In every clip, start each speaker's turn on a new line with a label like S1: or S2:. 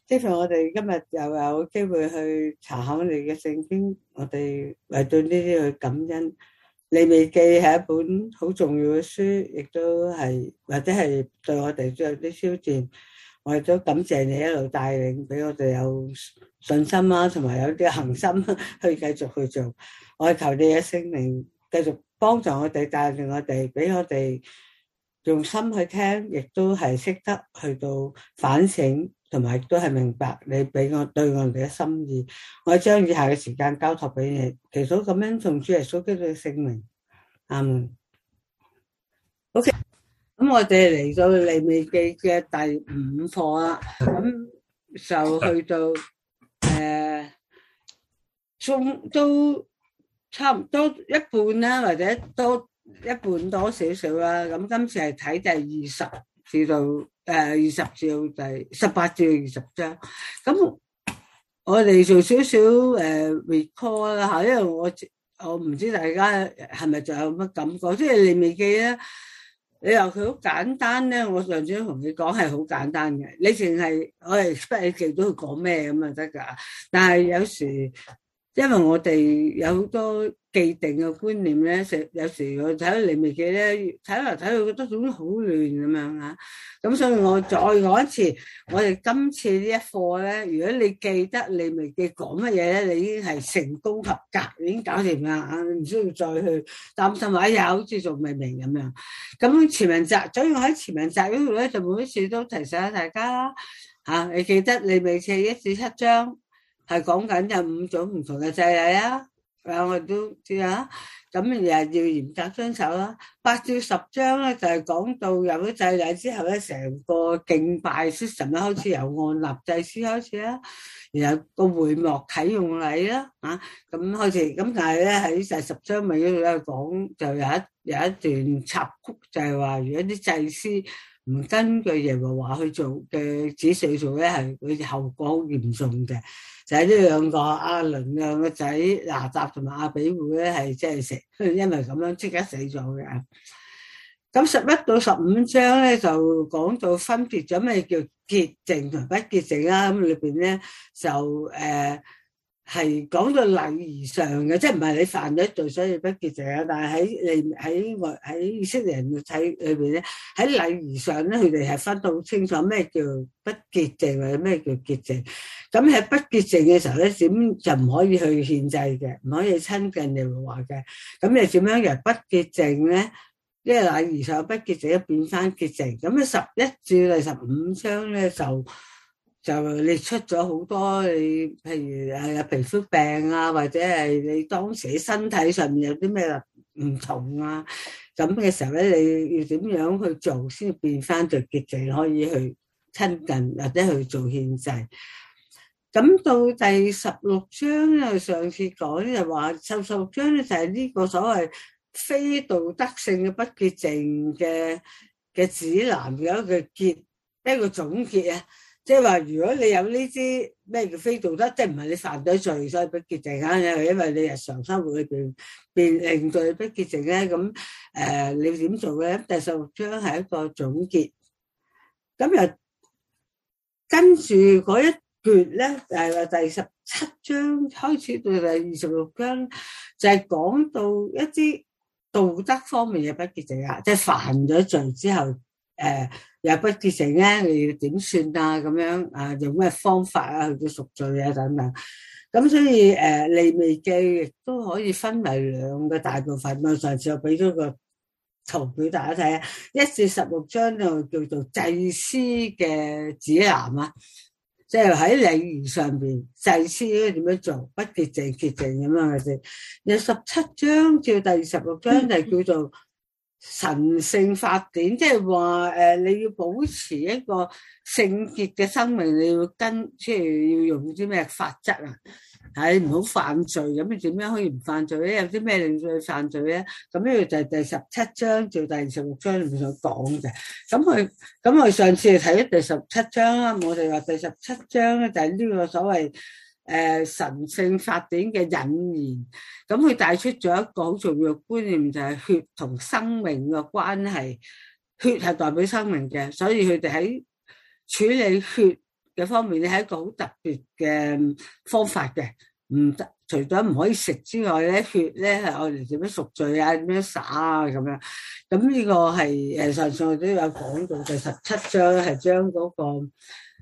S1: Stephen，我哋今日又有機會去查考你嘅聖經，我哋為對呢啲去感恩。利未記係一本好重要嘅書，亦都係或者係對我哋都有啲挑戰。我哋都感謝你一路帶領，俾我哋有信心啦，同埋有啲恒心去繼續去做。我哋求你嘅聖靈繼續幫助我哋，帶領我哋，俾我哋用心去聽，亦都係識得去到反省，同埋都係明白你俾我對我哋嘅心意。我將以下嘅時間交託俾你，祈禱咁樣奉主耶穌基督嘅聖名，阿門。OK，咁我哋嚟到利未記嘅第五課啦，咁就去到都差唔多一半啦，或者多一半多少少啦。咁今次係睇第20至到20至到第18至到20章。咁我哋做少少recall 啦吓，因為我唔知大家係咪仲有乜感覺，即係利未記咧，你話佢好簡單咧，我上次都同你講係好簡單嘅，你淨係我哋 expect 你記到佢講咩咁就得噶。但係有時因為我哋有好多既定嘅觀念咧，有時我睇到利未記咧，睇嚟睇去覺得總之好亂咁樣啊。咁所以我再講一次，我哋今次呢一課咧，如果你記得利未記講乜嘢咧，你已經係成功合格，已經搞掂啦啊，唔需要再去擔心話呀，好似仲未明咁樣。咁前文集，所以我喺前文集嗰度咧，就每一次都提醒大家啦嚇，你記得利未記1至7章。係講緊有5種唔同嘅祭禮啊，我都知啊。咁又要嚴格遵守啦。8至10章咧就係講到有咗祭禮之後咧，成個敬拜 system 咧開始由按立祭司開始啦，然後個會幕啟用禮啦，咁開始。咁但係咧喺第10章尾嗰度咧講就有一段插曲，就係話如果啲祭司唔根據耶和華去做嘅指示做咧，係佢後果好嚴重嘅。就係呢兩個亞倫兩個仔拿答同埋亞比戶咧，係即係死，因為咁樣即刻死咗嘅。咁11到15章咧就講到分別咗咩叫潔淨同不潔淨啦。咁裏邊咧就係講到禮儀上嘅，即係唔係你犯咗罪所以不潔淨啊？但係喺以色列人嘅睇裏邊咧，喺禮儀上咧，佢哋係分到好清楚咩叫不潔淨或者咩叫潔淨。咁喺不潔淨嘅時候咧，點就唔可以去獻祭嘅，唔可以親近耶和華嘅。咁你點樣由不潔淨咧？因為禮儀上不潔淨變翻潔淨。咁11至第15章咧就列出咗好多你，譬如有皮膚病啊，或者係你當時喺身體上面有啲咩唔同啊，咁嘅時候咧，你要點樣去做先變翻做潔淨，可以去親近或者去做獻祭。咁到第16章咧，上次講咧就話16章咧就係呢個所謂非道德性嘅不潔淨嘅指南，有一個總結啊。即係話，如果你有呢啲咩叫非道德，即係唔係你犯咗罪所以不潔淨啊？因為你日常生活裏邊令到你不潔淨咧，咁你點做咧？第16章係一個總結。咁又跟住嗰一段咧，就係話第17章開始到第26章，就係講到一啲道德方面嘅不潔淨啊，即係犯咗罪之後，又不潔淨咧，你要點算啊？咁樣啊，用咩方法啊去到贖罪啊等等。咁所以利未記亦都可以分為2個大部分。我上次我俾咗個圖俾大家睇啊，1至16章就叫做祭司嘅指南啊，即係喺禮儀上邊祭司應該點樣做，不潔淨潔淨咁樣嘅啫。有17章至第16章就叫做神聖法典，即係話你要保持一個聖潔嘅生命，你要即係要用啲咩法則啊？係唔好犯罪，咁你點樣可以唔犯罪咧？有啲咩令到你犯罪咧？咁呢個就係第17章至第16章裏面所講嘅。咁我上次睇咗第17章啦，我哋話第17章咧就係呢個所謂神聖法典嘅引言。咁佢帶出咗一個好重要嘅觀念，就係血同生命嘅關係。血係代表生命嘅，所以佢哋喺處理血嘅方面咧係一個好特別嘅方法嘅，唔得除咗唔可以食之外咧，血咧係我哋點樣贖罪啊，點樣灑啊咁樣。咁呢個係上次我都有講到第17章係將嗰個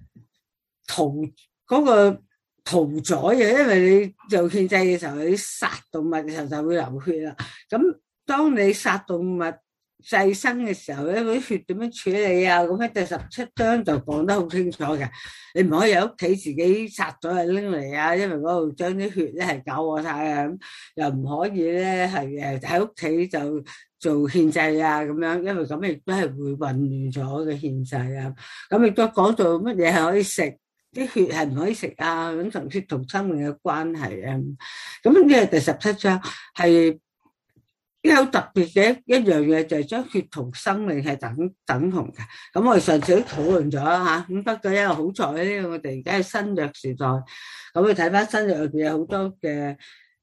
S1: 屠宰嘅，因為你做獻祭嘅時候，你殺動物嘅時候就會流血啦。咁當你殺動物祭牲嘅時候咧，嗰啲血點樣處理啊？咁喺第17章就講得好清楚嘅。你唔可以喺屋企自己殺咗就拎嚟啊，因為嗰度將啲血咧係搞過晒啊。咁又唔可以咧係喺屋企就做獻祭啊咁樣，因為咁亦都係會混亂咗嘅獻祭啊。咁亦都講到乜嘢係可以食，啲血係唔可以食啊。咁同血同生命嘅關係啊。咁呢係第17章係。好特別嘅一樣嘢就係將血同生命係等同嘅。咁我哋上次都討論咗啦嚇。咁不過因為好在咧，我哋而家係新約時代，咁你睇翻新約入邊有好多嘅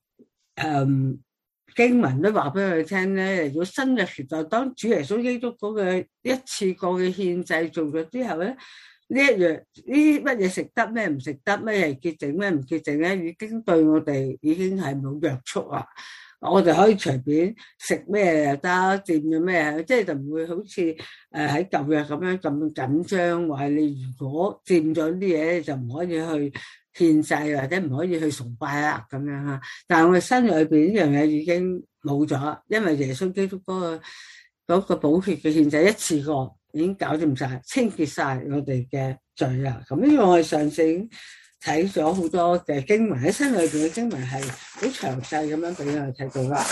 S1: 經文都話俾我哋聽咧。如果新約時代當主耶穌基督嗰個一次過嘅獻祭做咗之後咧，呢一樣呢啲乜嘢食得，咩唔食得，咩係潔淨，咩唔潔淨咧，已經對我哋已經係冇約束啦。我哋可以隨便食咩又得，掂咗咩，即係就唔會好似喺舊約咁樣咁緊張，話你如果掂咗啲嘢就唔可以去獻祭或者唔可以去崇拜啦咁樣嚇。但係我哋新約裏邊呢樣嘢已經冇咗，因為耶穌基督嗰個寶血嘅獻祭一次過已經搞掂晒，清潔晒我哋嘅罪啦。咁呢個我哋上次睇咗好多嘅經文，喺新約裏邊嘅經文係好詳細咁樣俾我哋睇到啦。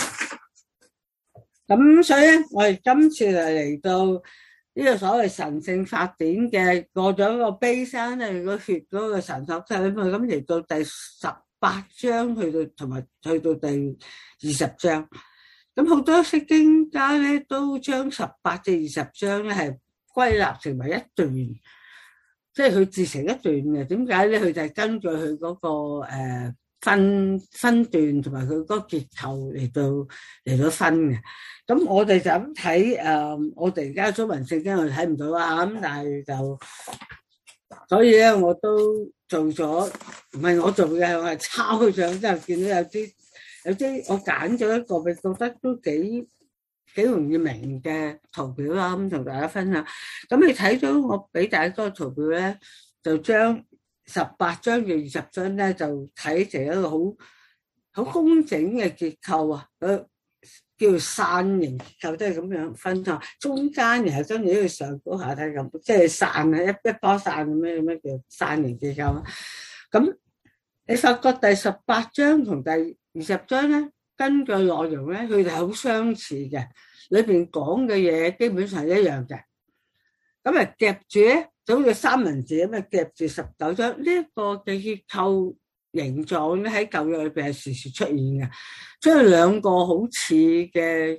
S1: 咁所以咧，我哋今次就嚟到呢個所謂神聖法典嘅過咗個碑山咧，個血嗰個神學體咁嚟到第18章去到第20章。咁好多釋經家咧都將18至20章咧係歸納成為一段。即係佢自成一段嘅，點解咧？佢就係根據佢嗰個分段同埋佢嗰個結構嚟到分嘅。咁我哋就咁睇我哋而家中文聖經我睇唔到啊，咁但係就所以咧，我都做咗，唔係我做嘅，我係抄佢上之後見到有啲我揀咗一個，我覺得都幾容易明嘅圖表啦，咁同大家分享。咁你睇到我俾大家嗰個圖表咧，就將18章嘅20章咧，就睇成一個好工整嘅結構啊，叫做傘形結構，即係咁樣分開，中間然後跟住呢個上高下睇咁，即係傘啊，一波傘咁樣叫傘形結構啊。咁你發覺第18章同第20章咧，根據內容咧，佢哋係好相似嘅，裏邊講嘅嘢基本上係一樣嘅。咁啊夾住咧，就好似三文治咁啊夾住19章呢一個嘅結構形狀咧，喺舊約裏邊係時時出現嘅，將兩個好似嘅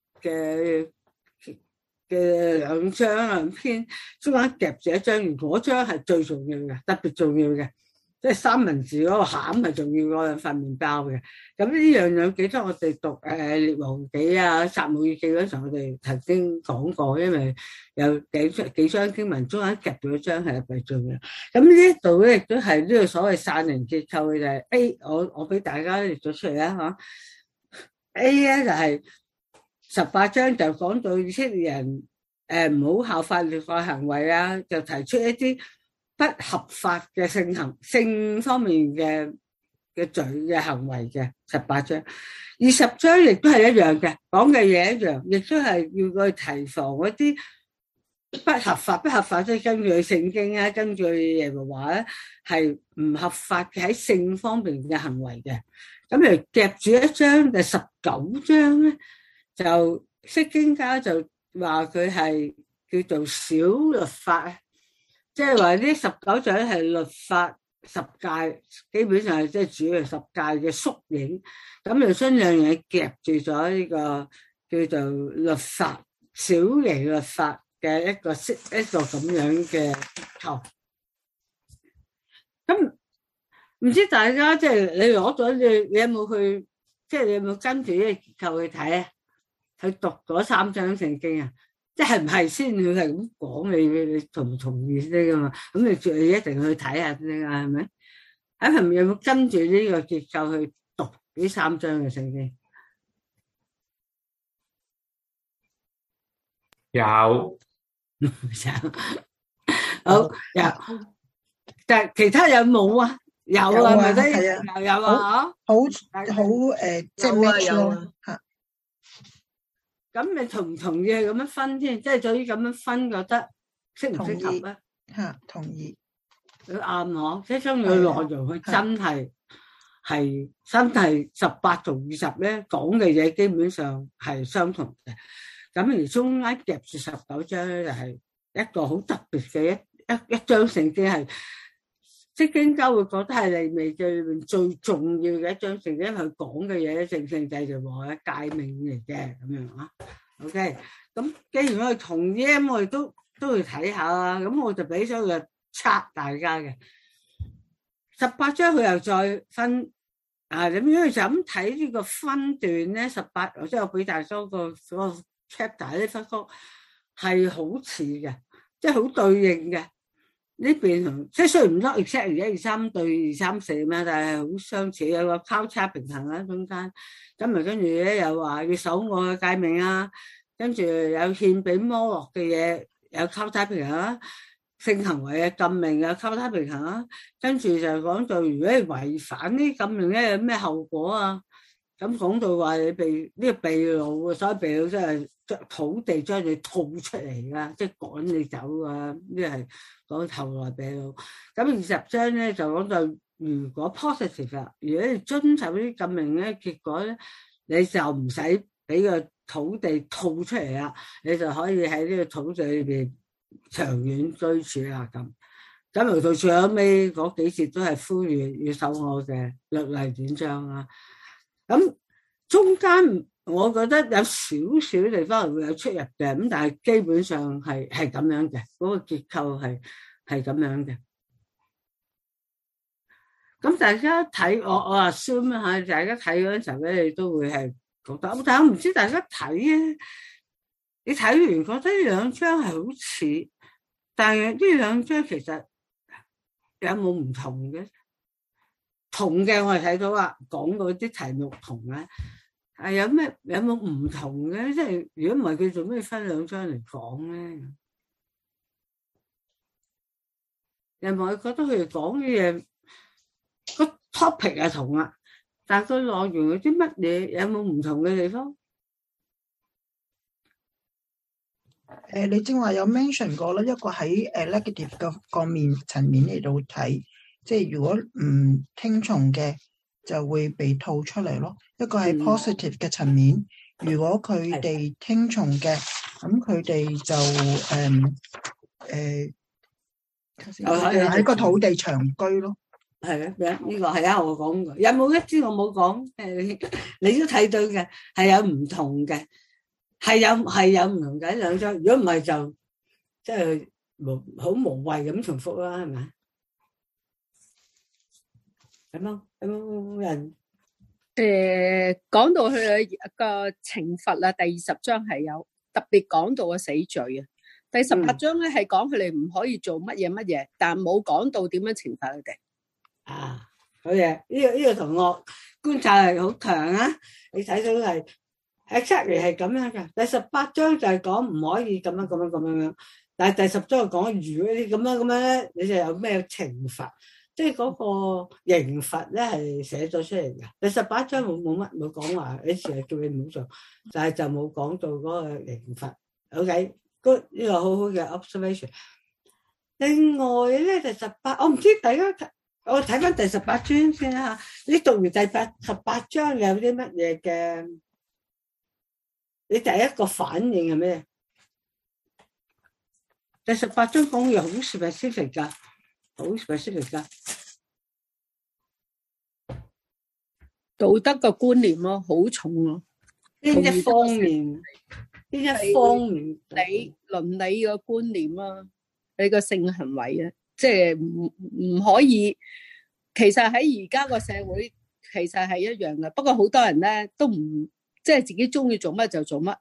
S1: 兩張兩篇中間夾住一張，而嗰張係最重要嘅，特別重要嘅。即係三文治嗰個餡係重要過兩份麵包嘅。咁呢樣有記得我哋讀列王紀啊、撒母耳記嗰陣時候，我哋曾經講過，因為有幾張經文中間夾咗一張係特別重要。咁呢一度咧亦都係呢個所謂傘形結構嘅就係 A， 我俾大家列咗出嚟啦嚇。A 咧就係18章就講到以色列人唔好效法列國行為啊，就提出一啲不合法嘅性方面嘅罪嘅行為嘅18章，20章亦都係一樣嘅，講嘅嘢一樣，亦都係要佢提防嗰啲不合法，即係根據聖經啊，根據耶和華咧係唔合法嘅喺性方面嘅行為嘅。咁嚟夾住一章第19章咧，就釋經家就話佢係叫做小律法。即係話呢19章係律法十誡，基本上係即係主要10誡嘅縮影，咁就將兩樣嘢夾住咗呢個叫做律法小型律法嘅一個咁樣嘅結構。咁唔知大家即係你攞咗你有冇去，即係你有冇跟住呢個結構去睇啊？去讀嗰3章聖經啊？ 即係唔係先佢係咁講，你同唔同意先噶嘛？咁你一定去睇下先啊，係咪？喺旁邊有冇跟住呢個結構去讀呢3章嘅聖經？
S2: 有。
S1: 好有，但係其他有冇啊？有啊，咪得又有啊，
S3: 好即係 match 咯嚇。
S1: 咁你同唔同意係咁樣分先？即係對於咁樣分，覺得適唔適合咧？
S3: 嚇，同意。
S1: 佢啱嗬，即係將佢內容，佢真係18同20咧講嘅嘢，基本上係相同嘅。咁而中間夾住19章咧，就係一個好特別嘅一章聖經，係釋經家會覺得係利未記裏面最重要嘅一章聖經，因為佢講嘅嘢正正就話係誡命嚟嘅咁樣啊。OK， 咁既然我哋同意，我哋都去睇下啦。咁我就俾咗個測大家嘅18章，佢又再分啊，咁樣就咁睇呢個分段咧。18即係我俾大家個 chapter 呢，發覺係好似嘅，即係好對應嘅。呢邊同即係雖然唔得 exactly 1、2、3對2、3、4咩，但係好相似，有個交叉平衡喺中間。咁咪跟住咧又話要守我嘅誡命啊，跟住有獻俾摩洛嘅嘢有交叉平衡啊，性行為嘅禁命有交叉平衡啊，跟住就講到如果你違反呢禁命咧有咩後果啊？咁講到話你被呢個被擄，所以被擄即係土地將你吐出嚟噶，即係趕你走啊！呢係講後來被擄。咁20章咧就講到如果 positive 啦，如果你遵守呢啲禁命咧，結果咧你就唔使俾個土地吐出嚟啦，你就可以喺呢個土地裏邊長遠居住啊咁。咁嚟到最後尾嗰幾節都係呼籲要守我嘅律例典章啊。咁中間我覺得有少少地方會有出入嘅，咁但係基本上係咁樣嘅，嗰個結構係咁樣嘅。咁大家睇我 assume 下，大家睇嗰陣時候咧，你都會係覺得，但係我唔知大家睇咧，你睇完覺得呢兩章係好似，但係呢兩章其實有冇唔同嘅？同嘅我哋睇到啦，講嗰啲題目同咧，係有冇唔同嘅？即係如果唔係，佢做咩分兩章嚟講咧？有冇覺得佢哋講嘅嘢個 topic 係同啦，但係個內容有啲乜嘢有冇唔同嘅地方？
S3: 你正話有 mention 過啦，一個喺negative 嘅個層面嚟到睇。即係如果唔聽從嘅就會被吐出嚟咯。一個係 positive 嘅層面，如果佢哋聽從嘅，咁佢哋就喺個土地長居咯。
S1: 係啊，呢個係啊，我講過。有冇一啲我冇講？你都睇到嘅係有唔同嘅，係有唔同嘅兩章。如果唔係就即係好無謂咁重複啦，係咪？有冇人？
S4: 講到佢個懲罰啦，第20章係有特別講到個死罪啊。第18章咧係講佢哋唔可以做乜嘢，但冇講到點樣懲罰佢哋。
S1: 啊，好嘢！呢個同學觀察係好強啊！你睇到係 exactly 係咁樣嘅。第18章就係講唔可以咁樣，但係第10章講如果你咁樣咧，你就有咩懲罰？即係嗰個刑罰咧係寫咗出嚟嘅。第18章冇講話，你成日叫你唔好做，但係就冇講到嗰個刑罰。OK， good， 呢個好好嘅 observation。另外咧，第18，我唔知大家我睇翻第18章先啦。你讀完第18章有啲乜嘢嘅？你第一個反應係咩？第18章講嘢好 specific 㗎。好 specific 噶，
S4: 道德嘅觀念咯，好重咯。
S1: 邊一方面？你
S4: 倫理嘅觀念啦，你個性行為啊，即係唔可以。其實喺而家個社會，其實係一樣嘅。不過好多人咧都唔即係自己中意做乜就做乜，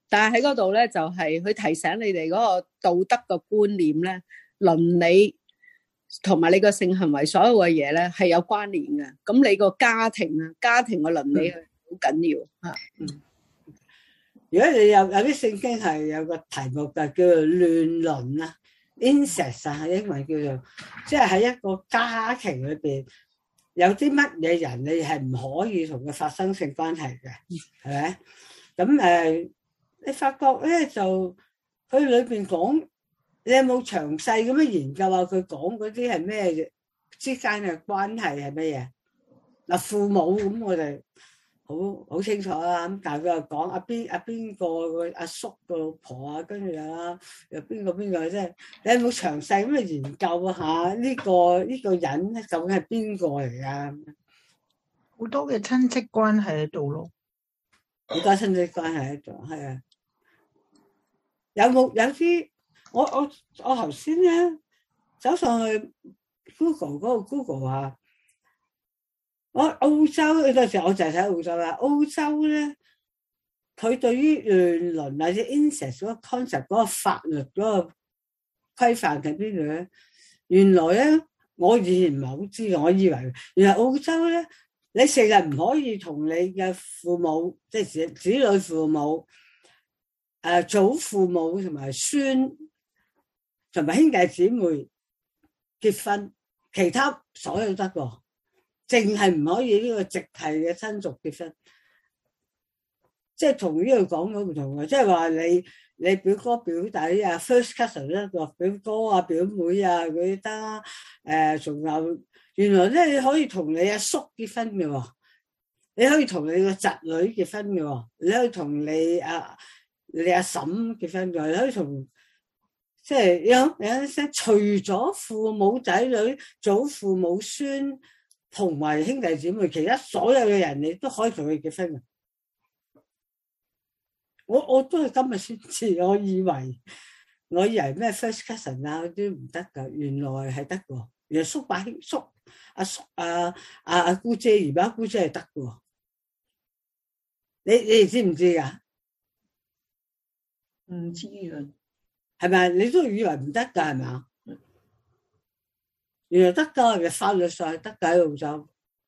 S4: 但係喺嗰度咧，就係佢提醒你哋嗰個道德嘅觀念咧、倫理同埋你個性行為所有嘅嘢咧係有關聯嘅。咁你個家庭嘅倫理係好緊要嚇。
S1: 如果你有啲聖經係有個題目就叫做亂倫啊 ，incest 啊，英文叫做，即係喺一個家庭裏邊有啲乜嘢人你係唔可以同佢發生性關係嘅，係咪？咁你發覺咧就佢裏邊講，你有冇詳細咁樣研究下佢講嗰啲係咩之間嘅關係係乜嘢？嗱，父母咁我哋好清楚啦。咁但係佢又講阿邊個阿叔個老婆啊，跟住又邊個即係你有冇詳細咁去研究下呢個人究竟係邊個嚟㗎？
S3: 好多嘅親戚關係喺度咯，
S1: 好多親戚關係喺度，係啊。有啲我頭先咧走上去 Google 嗰個 Google 啊，我澳洲嗰陣時我就係睇澳洲啦。澳洲咧佢對於亂倫或者 incest 嗰個 concept 嗰個法律嗰個規範喺邊度咧？原來咧我以前唔係好知嘅，我以為原來澳洲咧你成日唔可以同你嘅父母，即係子女父母。祖父母同埋孫同埋兄弟姊妹結婚，其他所有得過，淨係唔可以呢個直系嘅親族結婚，即係同呢度講咗唔同嘅，即係話你表哥表弟啊 ，first cousin 咧個表哥啊表妹啊嗰啲得，仲有原來咧你可以同你阿叔結婚嘅喎，你可以同你個侄女結婚嘅喎，你可以同你阿嬸結婚嘅，你可以同即係有一聲，除咗父母仔女、祖父母孫同埋兄弟姊妹，其他所有嘅人你都可以同佢結婚嘅。我都係今日先知，我以為咩 first cousin 啊嗰啲唔得噶，原來係得嘅。原來叔伯兄叔阿叔阿姑姐姨媽姑姐係得嘅。你哋知唔知噶？
S2: 唔知啊，
S1: 係咪？你都以為唔得噶係咪啊？原來得噶，嘅法律上係得噶喺澳洲。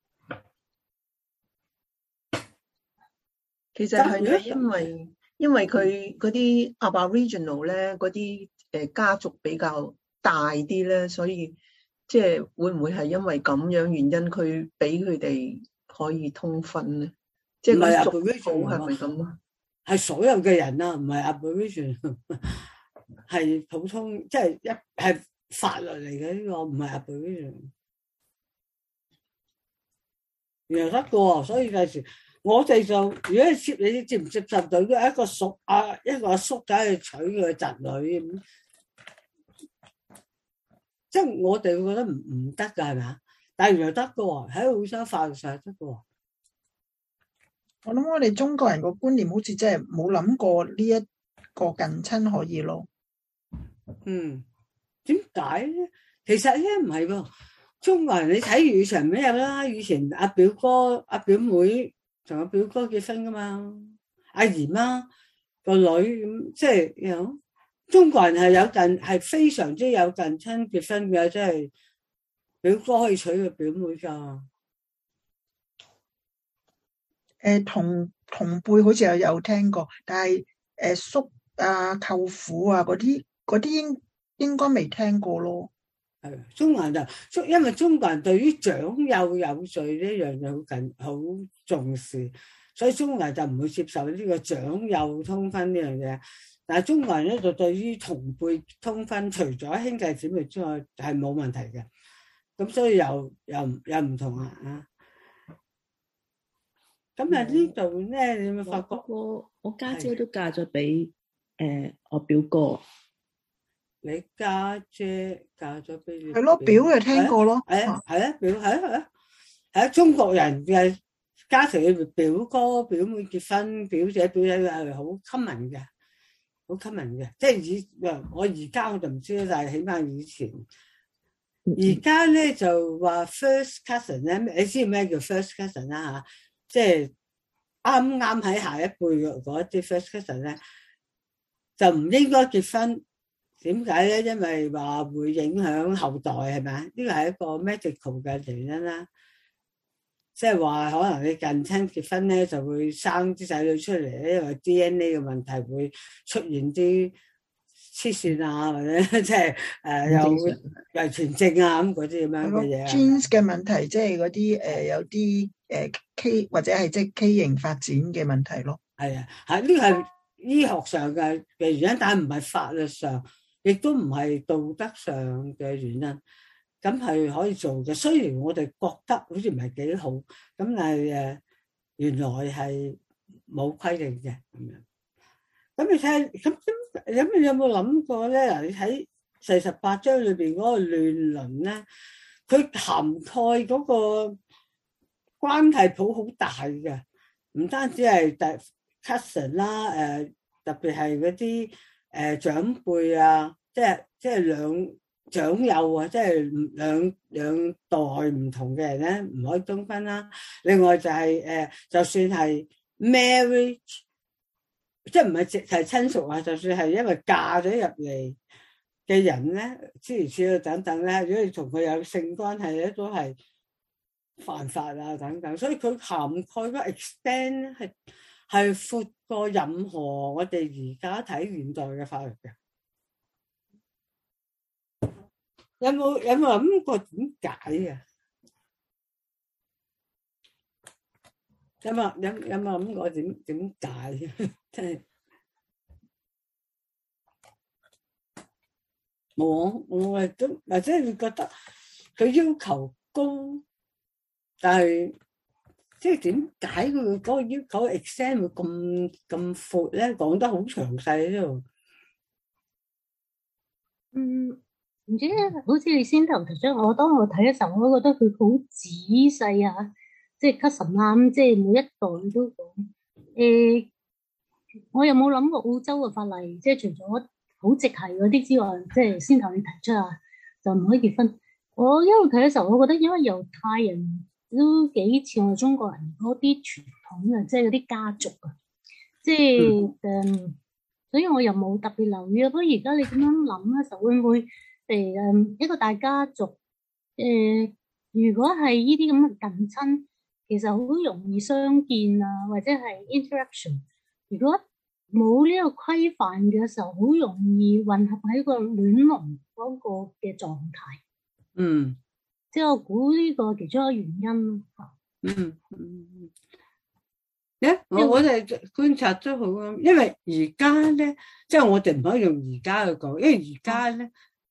S2: 其實係因為佢嗰啲 Aboriginal 咧，嗰啲家族比較大啲咧，所以即係會唔會係因為咁樣原因，佢俾佢哋可以通婚咧？即係佢族譜係咪咁啊？
S1: 係所有嘅人啊，唔係 Aboriginal， 係普通，即係係法律嚟嘅呢個，唔係 Aboriginal。原來得嘅，所以有時我哋就如果你接唔接受到一個一個阿叔走去娶佢個侄女咁，即係我哋會覺得唔得㗎係咪啊？但係原來得嘅，喺澳洲法律上係得嘅。
S3: 我諗我哋中國人個觀念好似真係冇諗過呢一個近親可以咯。
S1: 點解咧？其實咧唔係喎，中國人你睇粵語長咩啦？以前阿表哥、阿表妹同阿表哥結婚噶嘛，阿姨媽個女咁，即係有中國人係非常之有近親結婚嘅，即係表哥可以娶佢表妹噶。
S3: 同輩好似有聽過，但係叔啊、舅父啊嗰啲應該未聽過咯。
S1: 係中國人就因為中國人對於長幼有序呢樣嘢好重視，所以中國人就唔會接受呢個長幼通婚呢樣嘢。但係中國人咧就對於同輩通婚，除咗兄弟姊妹之外係冇問題嘅。咁所以又唔同啊。咁呢度咧，你有冇發覺？
S2: 我家姐都嫁咗俾我表哥。
S1: 你家姐嫁咗俾你？
S3: 係咯，表就聽過咯。
S1: 係啊，表係啊，中國人嘅家庭裏邊，表哥表妹結婚，表姐表姐係好 common 嘅，好 common 嘅。即係我而家我就唔知啦，但係起碼以前。而家咧就話 first cousin 咧，你知咩叫 first cousin 啦嚇？即係啱喺下一輩嗰啲 first cousin 咧， 就唔應該結婚。點解咧？因為話會影響後代，係咪？呢個係一個 medical 嘅原因啦。即係話可能你近親結婚咧，就會生啲仔女出嚟咧，因為 DNA 嘅問題會出現啲黐線啊，或者即係有遺傳症啊咁嗰啲咁樣嘅嘢。
S3: genes 嘅問題，即係嗰啲有啲K 或者係即係畸形發展嘅問題咯。
S1: 係啊，呢個係醫學上嘅原因，但係唔係法律上，亦都唔係道德上嘅原因。咁係可以做嘅，雖然我哋覺得好似唔係幾好，咁但係原來係冇規定嘅咁樣。咁你睇，咁你有冇諗過咧？嗱，你睇48章裏邊嗰個亂倫咧，佢涵蓋嗰個關係譜好大嘅，唔單止係cousin 啦，特別係嗰啲長輩啊，即係兩長幼啊，即係兩代唔同嘅人咧，唔可以通婚啦。另外就係就算係 marriage， 即係唔係直係親屬啊，就算係因為嫁咗入嚟嘅人咧，諸如此類等等咧，如果你同佢有性關係咧，都係犯法啊等等。所以佢涵蓋個 extend 咧係闊過任何我哋而家睇現代嘅法律嘅。有冇諗過點解啊？有冇諗過點解？真係冇，我係都或者你覺得佢要求高，但係即係點解佢嗰個要求 exam 會咁闊咧？講得好詳細呢度。
S5: 唔知咧，好似你先頭提出，當我睇嘅時候，我都覺得佢好仔細啊，即係 cousin 啊，即係每一代都講。我有冇諗過澳洲嘅法例，即係除咗好直系嗰啲之外，即係先頭你提出啊，就唔可以結婚。我一路睇嘅時候，我覺得因為猶太人都幾似我哋中國人嗰啲傳統啊，即係嗰啲家族啊，即係所以我又冇特別留意啊。不過而家你咁樣諗嘅時候，會唔會一個大家族如果係呢啲咁嘅近親，其實好容易相見啊，或者係 interaction。如果冇呢個規範嘅時候，好容易混合喺個亂倫嗰個嘅狀態。即係我估呢個其中一個原因。
S1: 我哋觀察都好啊，因為而家咧，即係我哋唔可以用而家去講，因為而家咧，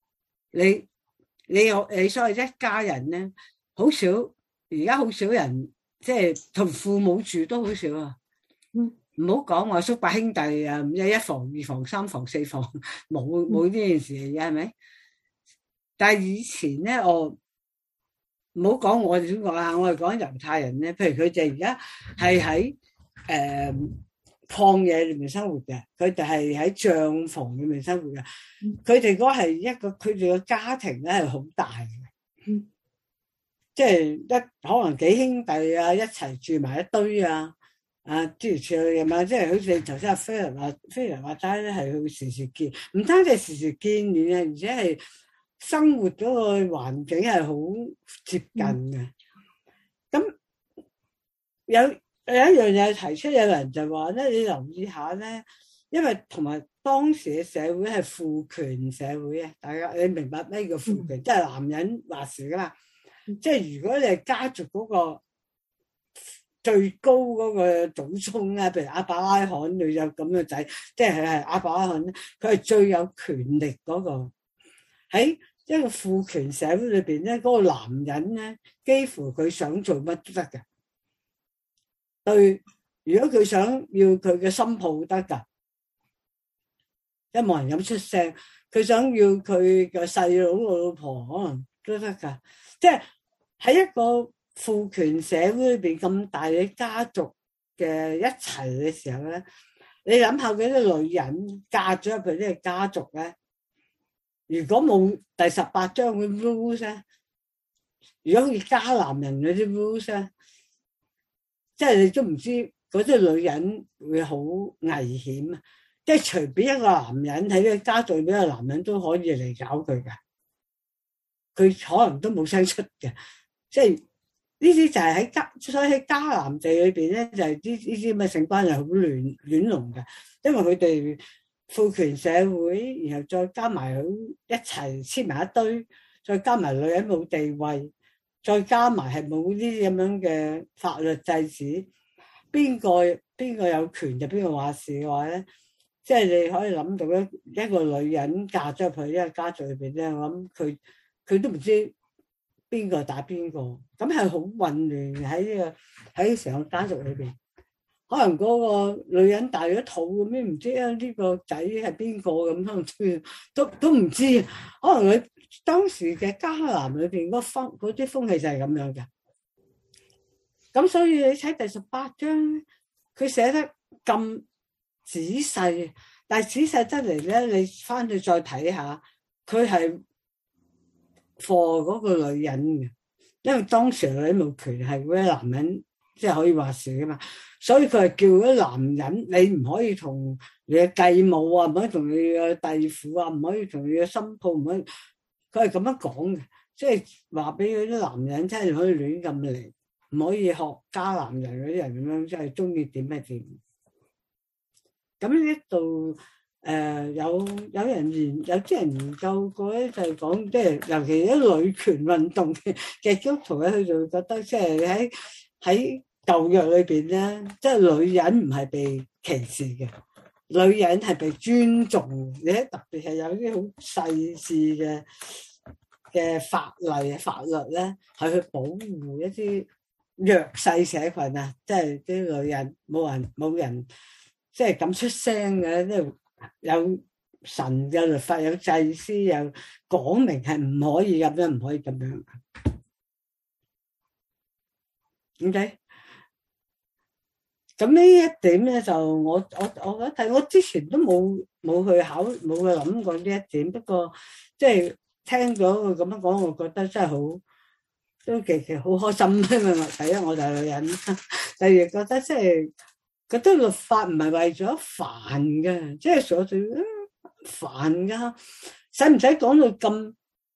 S1: 你所謂一家人咧，好少，而家好少人即係同父母住都好少啊。唔好講話叔伯兄弟啊，唔係一房二房三房四房，冇呢件事嚟嘅，係咪？但係以前咧，我唔好講我哋點講啊，我哋講猶太人咧，譬如佢哋而家係喺曠野裏面生活嘅，佢哋係喺帳篷裏面生活嘅，佢哋嗰係一個佢哋嘅家庭咧係好大嘅，即係可能幾兄弟啊一齊住埋一堆啊。諸如此類嘅嘛，即係好似頭先阿飛人話齋咧，係去時時見，唔單止係時時見面啊，而且係生活嗰個環境係好接近嘅。咁有一樣嘢提出，有人就話咧，你留意下咧，因為同埋當時嘅社會係父權社會啊，大家你明白咩叫父權？即係男人話事噶嘛，即係如果你係家族嗰個最高嗰個祖宗咧，譬如亞伯拉罕，佢有咁嘅仔，即係亞伯拉罕咧，佢係最有權力嗰個。喺一個父權社會裏邊咧，嗰個男人咧，幾乎佢想做乜都得嘅。對，如果佢想要佢嘅新抱得噶，一冇人敢出聲；佢想要佢嘅細佬老婆，可能都得噶。即係喺一個父權社會裏邊咁大嘅家族嘅一齊嘅時候咧，你諗下嗰啲女人嫁咗入去呢個家族咧，如果冇第18章嘅 rules 咧，如果好似迦南人嗰啲 rules 咧，即係你都唔知嗰啲女人會好危險啊！ 即係隨便一個男人喺呢個家族裏邊，一個男人都可以嚟搞佢嘅，佢可能都冇聲出嘅。即係呢啲就係所以喺迦南地裏邊咧，就係呢啲咁嘅性關係好亂龍嘅，因為佢哋父權社會，然後再加埋佢一齊黐埋一堆，再加埋女人冇地位，再加埋係冇呢啲咁樣嘅法律制止，邊個有權就邊個話事嘅話咧，即係你可以諗到咧，一個女人嫁咗入去呢個家族裏邊咧，我諗佢都唔知邊個打邊個，咁係好混亂喺成個家族裏邊。可能嗰個女人大咗肚咁樣，唔知呢個仔係邊個咁，可能都唔知。可能佢當時嘅迦南裏邊嗰啲風氣就係咁樣嘅。咁所以你睇第18章，佢寫得咁仔細，但係仔細得嚟咧，你翻去再睇下，佢係 for 嗰個女人嘅，因為當時女人冇權係嗰啲男人即係可以話事噶嘛。所以佢係叫嗰男人，你唔可以同你嘅繼母啊，唔可以同你嘅弟婦啊，唔可以同你嘅新抱，唔可以。佢係咁樣講嘅，即係話俾嗰啲男人真係可以亂咁嚟，唔可以學迦南人嗰啲人咁樣，即係中意點咩點。咁呢度有啲人研究過咧，就係講即係尤其啲女權運動嘅基督徒咧，佢就會覺得即係喺舊約裏邊咧，即係女人唔係被歧視嘅，女人係被尊重。你睇特別係有啲好細緻嘅法律咧，係去保護一啲弱勢社群啊，即係啲女人冇人即係咁出聲嘅，即係有神嘅律法，有祭司，有講明係唔可以咁樣，唔可以咁樣。點解？咁呢一點咧，就我覺得睇，我之前都冇去諗過呢一點。不過即係聽咗佢咁樣講，我覺得真係都其好開心。因為第一我就係女人，第二覺得即係覺得律法唔係為咗煩嘅，即係所以煩噶，使唔使講到咁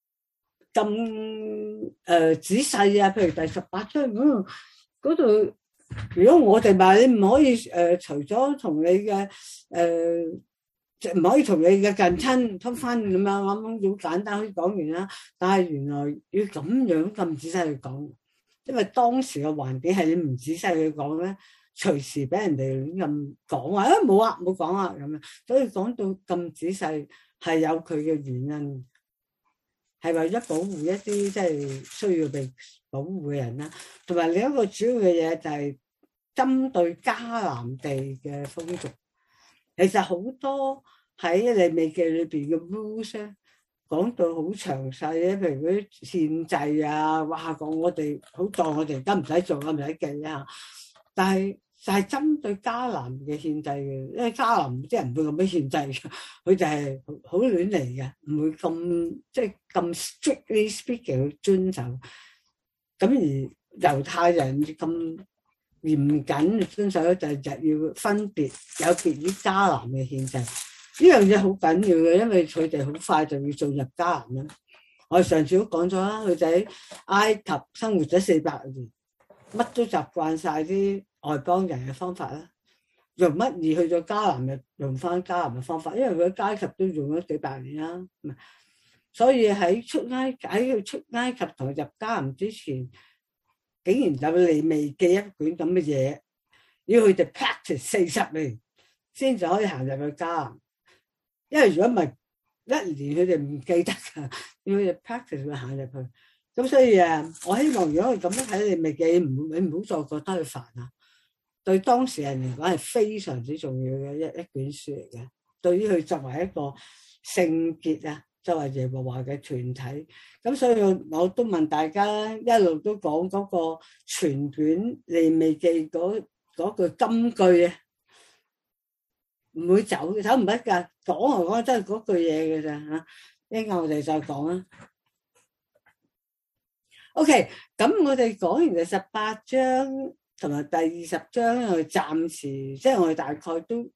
S1: 仔細啊？譬如第18章嗰度。如果我哋話你唔可以除咗同你嘅唔可以同你嘅近親通婚咁樣，我諗好簡單可以講完啦。但係原來要咁樣咁仔細去講，因為當時嘅環境係你唔仔細去講咧，隨時俾人哋亂咁講話冇講啊咁樣。所以講到咁仔細係有佢嘅原因，係為咗保護一啲即係需要被保護嘅人啦，同埋另一個主要嘅嘢就係針對迦南地嘅風俗。其實好多喺利未記裏邊嘅 rules 咧，講到好詳細咧，譬如嗰啲獻祭啊，哇講我哋好當我哋而家唔使做啦，唔使記啊。但係就係針對迦南嘅獻祭嘅，因為迦南啲人唔會咁樣獻祭嘅，佢就係好亂嚟嘅，唔會咁即係咁 strictly speaking 去遵守。咁而猶太人咁嚴謹遵守咧，就要分別有別於迦南嘅獻祭。呢樣嘢好緊要嘅，因為佢哋好快就要進入迦南啦。我上次都講咗啦，佢哋喺埃及生活咗400年，乜都習慣晒啲外邦人嘅方法啦，用乜而去咗迦南就用翻迦南嘅方法，因為佢喺埃及都用咗幾百年啦。所以喺出埃及同入迦南之前，竟然有利未記一卷咁嘅嘢，要佢哋 practice 40年先就可以行入去迦南。因為如果唔係1年，佢哋唔記得噶，要佢哋 practice 去行入去。咁所以我希望如果佢咁樣睇利未記，你唔好再覺得佢煩啊。對當事人嚟講係非常之重要嘅一卷書嚟嘅。對於佢作為一個聖潔啊，作為耶和華嘅團體，咁所以我都問大家，一路都講嗰個全卷利未記嗰句金句啊，唔會走唔甩噶，講真係嗰句嘢嘅咋吓。一陣我哋再講啦。OK， 咁我哋講完第18章同埋第20章，我哋暫時即係我哋大概都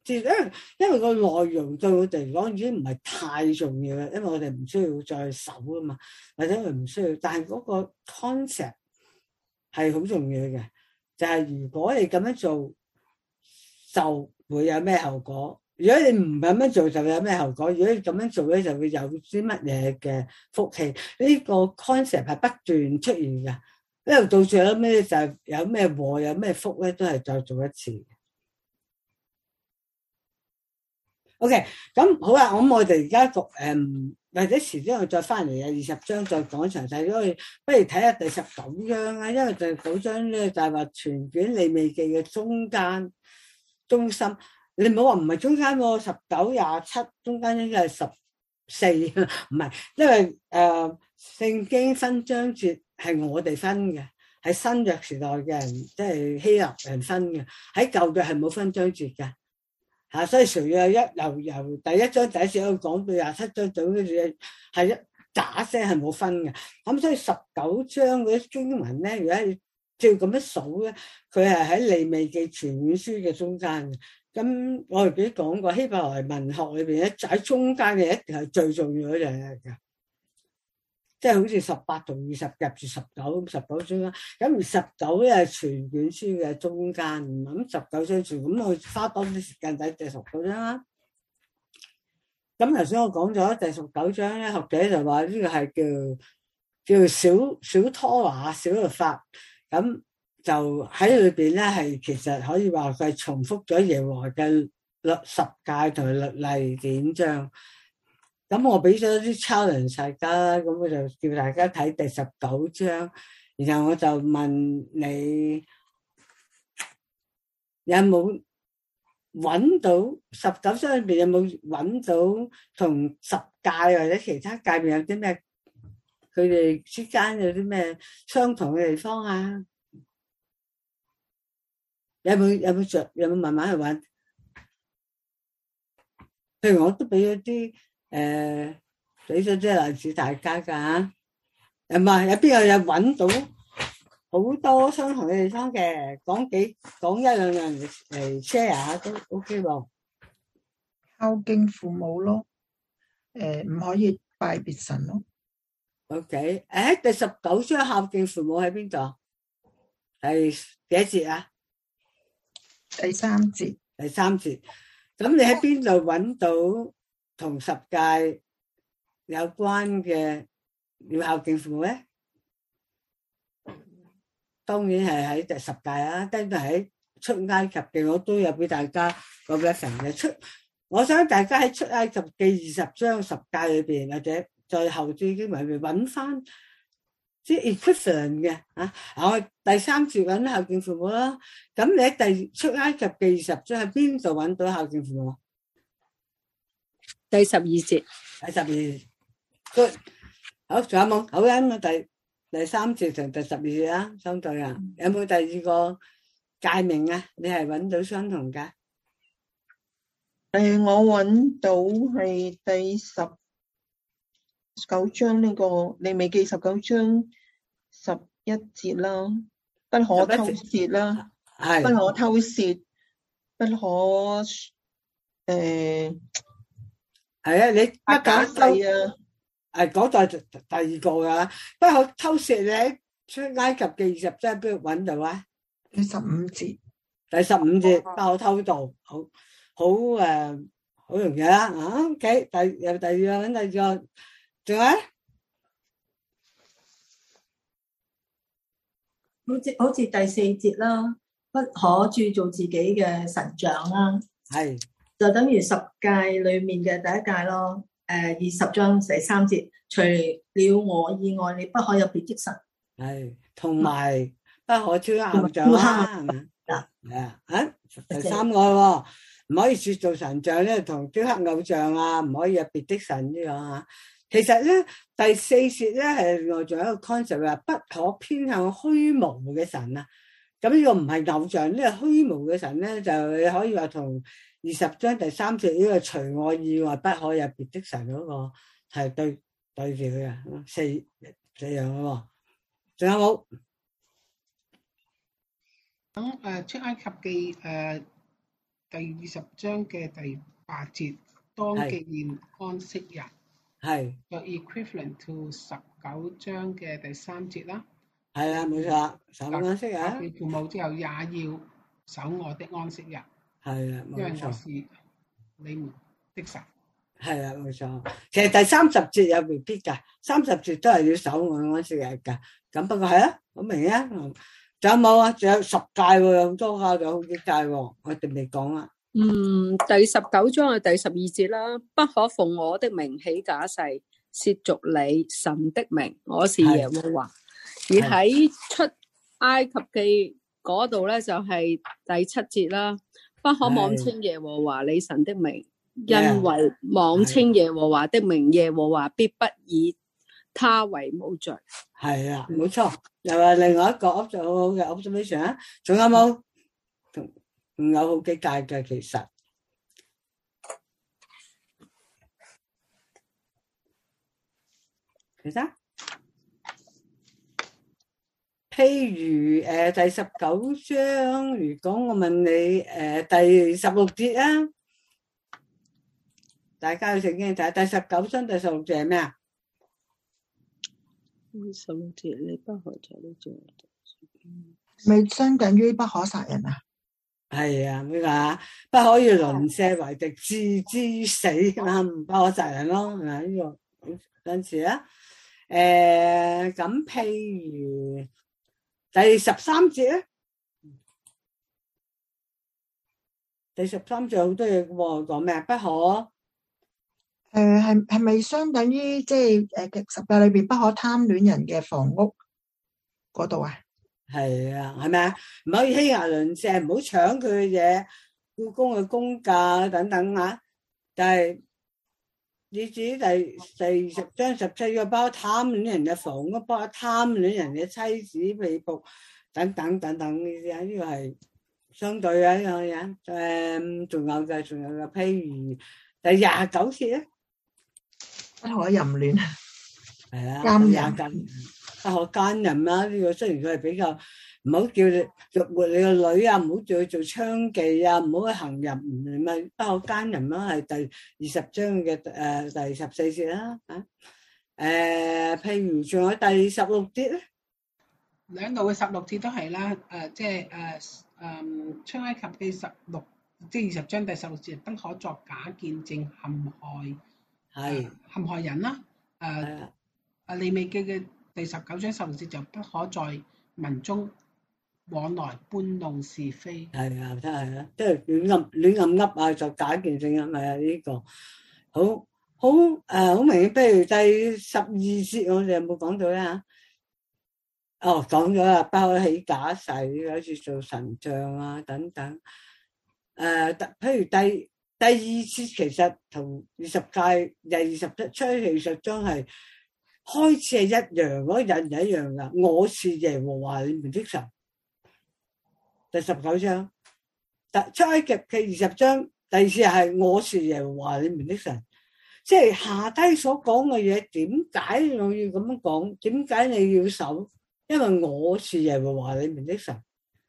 S1: 因為個內容對我哋嚟講已經唔係太重要啦，因為我哋唔需要再守啊嘛，或者佢唔需要，但係嗰個 concept 係好重要嘅，就係如果你咁樣做就會有咩後果，如果你唔咁樣做就會有咩後果，如果你咁樣做咧就會有啲乜嘢嘅福氣，呢個 concept 係不斷出現嘅，一路到最後尾就係有咩禍有咩福咧，都係再做一次。OK，咁好啦，咁我哋而家或者遲啲我再翻嚟啊，20章再講詳細，因為不如睇下第19章啦，因為第19章咧就係話全卷利未記嘅中心，你唔好話唔係中間喎，19、27中間應該係14，唔係，因為聖經分章節係我哋分嘅，喺新約時代嘅人，即係希臘人分嘅，喺舊約係冇分章節嘅。所以誰有由第一章第一節一路講到27章，總之係一打聲係冇分嘅。咁所以19章嗰啲經文咧，如果係照咁樣數咧，佢係喺利未記全卷書嘅中間嘅。咁我哋幾講過希伯來文學裏邊咧，喺中間嘅一定係最重要一樣嘢嘅。即係好似18同20夾住19中間，咁而19咧係全卷書嘅中間，咁19章全，咁我花多啲時間睇第19章啦。咁頭先我講咗第19章咧，學者就話呢個係叫小拖拿小律法，咁就喺裏邊咧係其實可以話佢係重複咗耶和華嘅十誡同律例典章。咁我俾咗啲 challenge 大家啦，咁我就叫大家睇第19章，然後我就問你有冇揾到19章裏邊有冇揾到同十誡或者其他誡面有啲咩佢哋之間有啲咩相同嘅地方啊？有冇慢慢去揾？譬如我都俾咗啲。俾咗啲例子大家噶吓，唔係有邊個有揾到好多相同嘅地方嘅？講一兩樣嚟 share 下都 OK 喎。
S3: 孝敬父母咯，唔可以拜別神咯。
S1: OK，喺第19章孝敬父母喺邊度？係幾多節啊？
S3: 第三節。
S1: 第三節。咁你喺邊度揾到同十誡有關嘅要孝敬父母咧？當然係喺第十誡啦，跟住喺出埃及記我都有俾大家個 reference 嘅。我想大家喺出埃及記20章十誡裏邊，或者在後啲經文裏邊揾翻即係 equivalent 嘅啊。我第三節揾孝敬父母啦。咁你喺出埃及記20章喺邊度揾到孝敬父母？
S4: 第12節，
S1: 第12 good 好，仲有冇？好啦，咁第3節同第12節啦，相對啊，有冇第二個誡命啊？你係揾到相同噶？
S2: 我揾到係第19章呢個利未記19章11節啦，不可偷竊啦，
S1: 係
S2: 不可偷竊，不可
S1: 係啊，你乜
S2: 假
S1: 假
S2: 誓啊？
S1: 嗰代第二個噶，不過偷竊你喺出埃及嘅20章邊度揾到啊？
S3: 第15節。
S1: 第15節不可偷盜，好容易啦。OK，有第二個揾第二個，仲有
S6: 好似第4節啦，不可鑄造自己嘅神像啦，
S1: 係
S6: 就等於十誡裏面嘅第一誡咯。20章第3節，除了我以外，你不可有別的神。
S1: 係，同埋不可雕刻偶像啦，係啊，第三個喎，唔可以鑄造神像咧，同雕刻偶像啊，唔可以有別的神呢個啊。其實咧，第4節咧係另外仲有一個 concept 話，不可偏向虛無嘅神啊。咁呢個唔係偶像，呢個虛無嘅神咧，就你可以話同20章第3節呢個除我以外不可有別的神嗰個係對住佢嘅四樣咯。仲有冇？
S7: 咁出埃及記第20章嘅第8節，當紀念安息日，
S1: 係
S7: 就 equivalent to 19章嘅第3節啦。
S1: 係啦，冇錯，守安息日
S7: 交俾父母之後，也要守我的安息日，
S1: 係啦，
S7: 因為
S1: 冇錯，
S7: 我是你們的神。
S1: 係啦，冇錯。其實第30節有 repeat 㗎，30節都係要守我安息日㗎。咁不過係啊，好明啊。仲有冇啊？仲有10誡喎，有好多㗎，仲有好幾誡喎，我哋未講啊。
S4: 第19章嘅第12節啦，不可奉我的名起假誓，褻瀆你神的名，我是耶和華。而喺出埃及記嗰度咧，就係第7節啦，不可妄稱耶和華你神的名，因為妄稱耶和華的名，耶和華必不以他為無罪。
S1: 係啊，冇錯。又係另外一個 好好嘅 observation 啊。仲有冇？仲有好幾屆嘅，其實。其實，譬如第19章，如果我問你第16節啊，大家要聖經睇第19章第16節係咩啊
S4: ？16節你不可在呢做，
S3: 咪相等於不可殺人啊？
S1: 係啊，咩啊？不可以鄰舍為敵，置之死啊！唔不可殺人咯，係咪呢個陣時啊？咁譬如第13節咧，第13節好多嘢喎，講咩？不可
S3: 係咪相等於即係10誡裏邊不可貪戀人嘅房屋嗰度啊？
S1: 係啊，係咪啊？唔可以欺壓鄰舍，唔好搶佢嘅嘢，僱工嘅工價等等啊。但係你至於第20章17個，不可貪戀人嘅房屋，不可貪戀人嘅妻子婢僕等等等等呢啲啊，呢個係相對啊呢個嘢。仲有嘅，譬如第29節咧，
S3: 不可淫亂，
S1: 係啊，
S3: 奸淫。
S1: 不可奸淫啦，呢個雖然佢係比較唔好叫你辱沒你個女啊，唔好叫佢做娼妓啊，唔好去行淫，唔係不可奸淫啦，係第20章嘅第14節啦。譬如仲有第16節咧，
S7: 兩度嘅16節都係啦。即係出埃及記16，即係20章第16節，不可作假見證陷害人啦。利未記嘅第19章16節就不可在民中往來搬弄是非。
S1: 係啊，真係啊，即係亂咁噏啊，作假見證啊，係啊，呢個好明顯。譬如第12節，我哋有冇講到咧嚇？哦，講咗啦，不可起假誓，好似做神像啊等等。譬如第2節，其實同20誡第20章係開始係一樣，嗰個人係一樣噶。我是耶和華你們的神。第19章，出埃及嘅20章第2節係我是耶和華你們的神。即係下低所講嘅嘢，點解我要咁樣講？點解你要守？因為我是耶和華你們的神。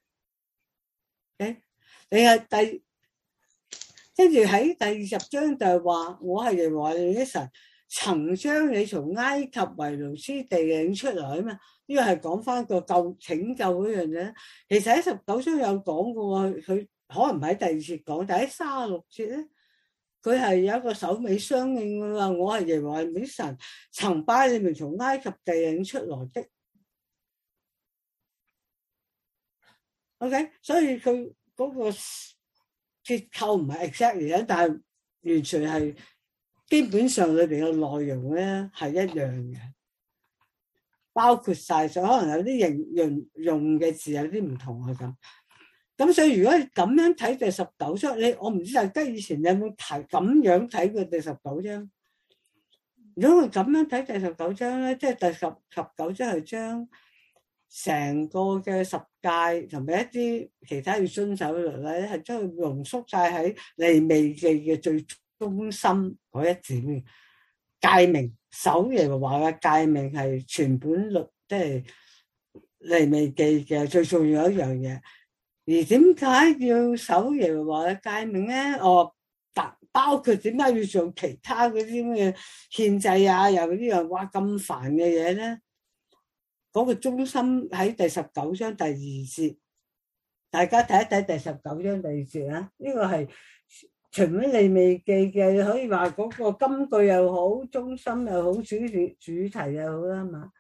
S1: 你係跟住喺第20章就係話我係耶和華你們的神。曾將你從埃及為奴之地領出來啊嘛，呢個係講翻個拯救嗰樣嘢。其實喺19章有講過，佢可能喺第2節講，但喺36節咧，佢係有一個首尾相應嘅話，我係耶和華你們的神，曾把你們從埃及地領出來的。OK， 所以佢嗰個結構唔係 exactly 嘅，但係完全係。基本上裏邊嘅內容咧係一樣嘅，包括晒，所以可能有啲用嘅字有啲唔同啊咁所以如果你咁樣睇第19章，我唔知大家以前有冇咁樣睇過第19章？如果佢咁樣睇第19章咧，即係第19章係將成個嘅10誡同埋一啲其他要遵守嘅律例咧，係將佢濃縮晒喺利未記嘅最中心嗰一點誡命，守耶和華嘅誡命係全本律，即係利未記嘅最重要一樣嘢。 而點解要守耶和華嘅誡命咧？包括點解要做其他嗰啲咁嘅獻祭啊，又呢樣哇咁煩嘅嘢咧？嗰個中心喺第19章第2節，大家睇一睇第19章第2節啊！呢個係除咗利未記嘅，可以話嗰個金句又好，中心又好，主題又好啦嘛。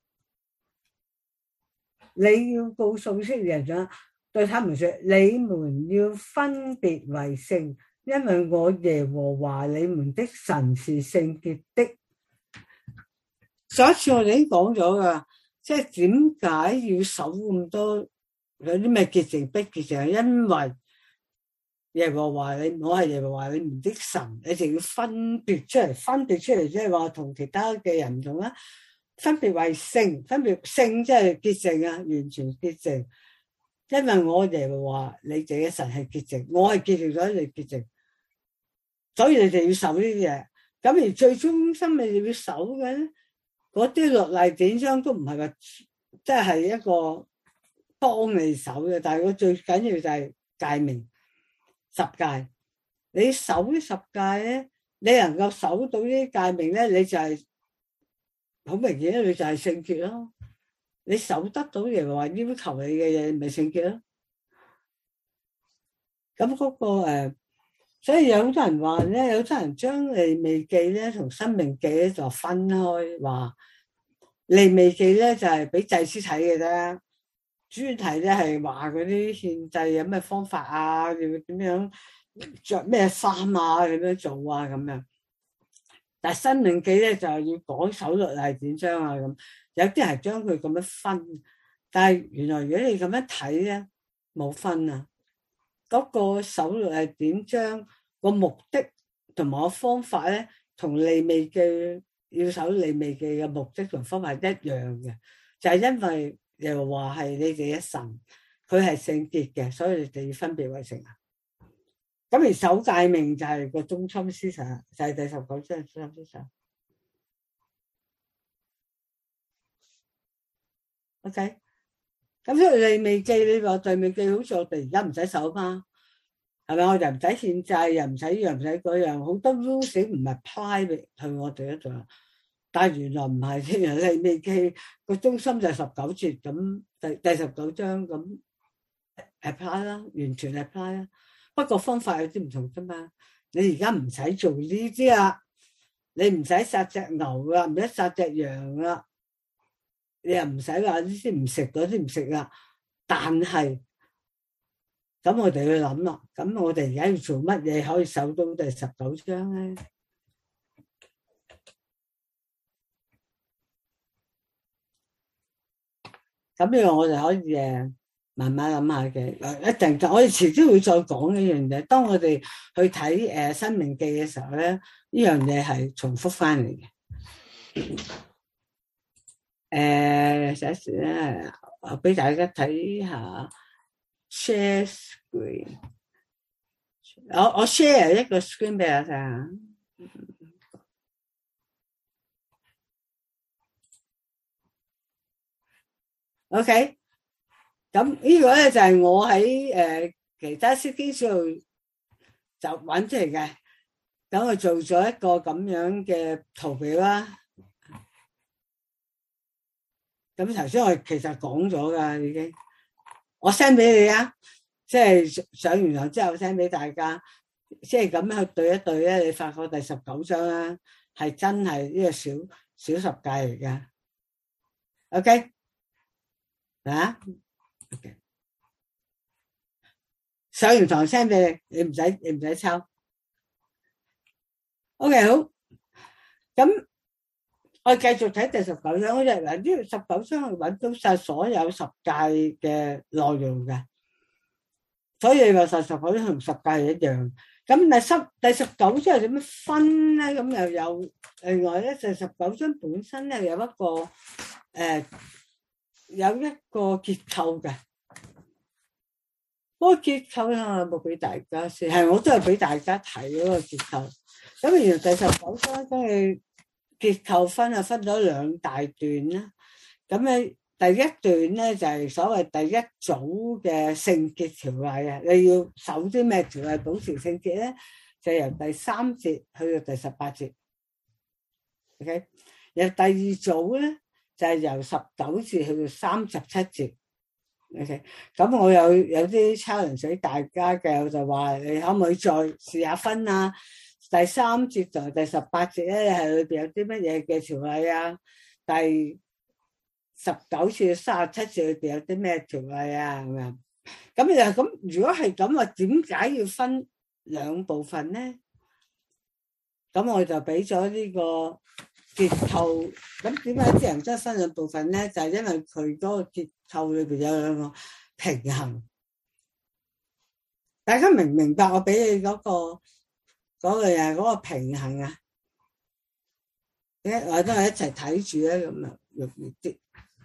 S1: 你要告訴以色列人啊，對他們說：你們要分別為聖，因為我耶和華你們的神是聖潔的。上一次我哋已經講咗噶，即係點解要守咁多有啲咩潔淨不潔淨？因為耶和華我係耶和華你們的神，你就要分別出嚟，分別出嚟即係話同其他嘅人唔同啦。分別為聖，分別聖即係潔淨啊，完全潔淨。因為我耶和華你哋嘅神係潔淨，我係潔淨咗你哋潔淨，所以你哋要守呢啲嘢。咁而最中心你哋要守嘅咧，嗰啲律例典章都唔係話即係一個幫你守嘅，但係我最緊要就係誡命10誡。你守呢10誡咧，你能夠守到呢啲誡命咧，你就係好明顯，你就係聖潔咯。你守得到耶和華要求你嘅嘢，咪聖潔咯。咁嗰個所以有好多人話咧，有好多人將利未記咧同申命記咧就分開，話利未記咧就係俾祭司睇嘅啫，專題咧係話嗰啲獻祭有咩方法啊，要點樣着咩衫啊，點樣做啊咁樣。但係申命記咧就係要講守律例典章啊咁，有啲係將佢咁樣分，但係原來如果你咁樣睇咧，冇分啊。嗰個守律例典章個目的同埋個方法咧，同利未記要守利未記嘅目的同方法一樣嘅，就係因為耶和華係你哋嘅神，佢係聖潔嘅，所以你哋要分別為聖啊。咁而守誡命就係個中心思想，就係第19章中心思想。OK， 咁所以利未記你話利未記好似我哋而家唔使守嘛，係咪？我哋唔使獻祭，又唔使呢樣唔使嗰樣，好多 rules 唔係 apply 去我哋嗰度。但係原來唔係添，利未記個中心就係19節咁，第19章咁 apply 啦，完全 apply 啦。不過方法有啲唔同啫嘛。你而家唔使做呢啲啊，你唔使殺隻牛啦，唔使殺隻羊啦，你又唔使話呢啲唔食嗰啲唔食啦。但係咁我哋去諗啦，咁我哋而家要做乜嘢可以守到第19章咧？咁呢個我哋可以慢慢諗下嘅，一陣我哋遲啲會再講呢樣嘢。當我哋去睇申命記嘅時候咧，呢樣嘢係重複翻嚟嘅。寫時咧，我俾大家睇下 share screen。我 share 一個 screen 俾大家。OK。咁呢個咧就係我喺其他 CD 度就揾出嚟嘅，咁我做咗一個咁樣嘅圖表啦。咁頭先我其實講咗噶已經，我 send 俾你啊，即係上完堂之後 send 俾大家，即係咁樣去對一對咧，你發覺第19章啦，係真係呢個小10誡嚟嘅。OK， 啊？Okay. 上完堂 send 俾你，你唔使抄。OK， 好。咁我繼續睇第19章。我嗱呢19章係揾到晒所有10誡嘅內容嘅，所以話19章同10誡係一樣。咁第19章係點樣分咧？咁又有另外咧，就19章本身咧有一個有一個結構嘅，嗰個結構咧我冇俾大家先，係我都係俾大家睇嗰個結構。咁原來第19章嘅結構分咗2大段啦。咁咧第一段咧就係所謂第一組嘅聖潔條例啊，你要守啲咩條例保持聖潔咧？就由第3節去到第18節。OK， 由第二組咧就係由19節去到37節。OK， 咁我有啲 challenge 俾大家嘅，我就話你可唔可以再試下分啊？第3節同第18節咧係裏邊有啲乜嘢嘅條例啊？第19至37節裏邊有啲咩條例啊？咁又咁，如果係咁啊，點解要分兩部分咧？咁我就俾咗呢個結構。咁點解啲人真係分兩部分咧？就係因為佢嗰個結構裏邊有兩個平衡。大家明唔明白我俾你嗰個嗰個平衡啊？我都係一齊睇住咧，咁啊容易啲。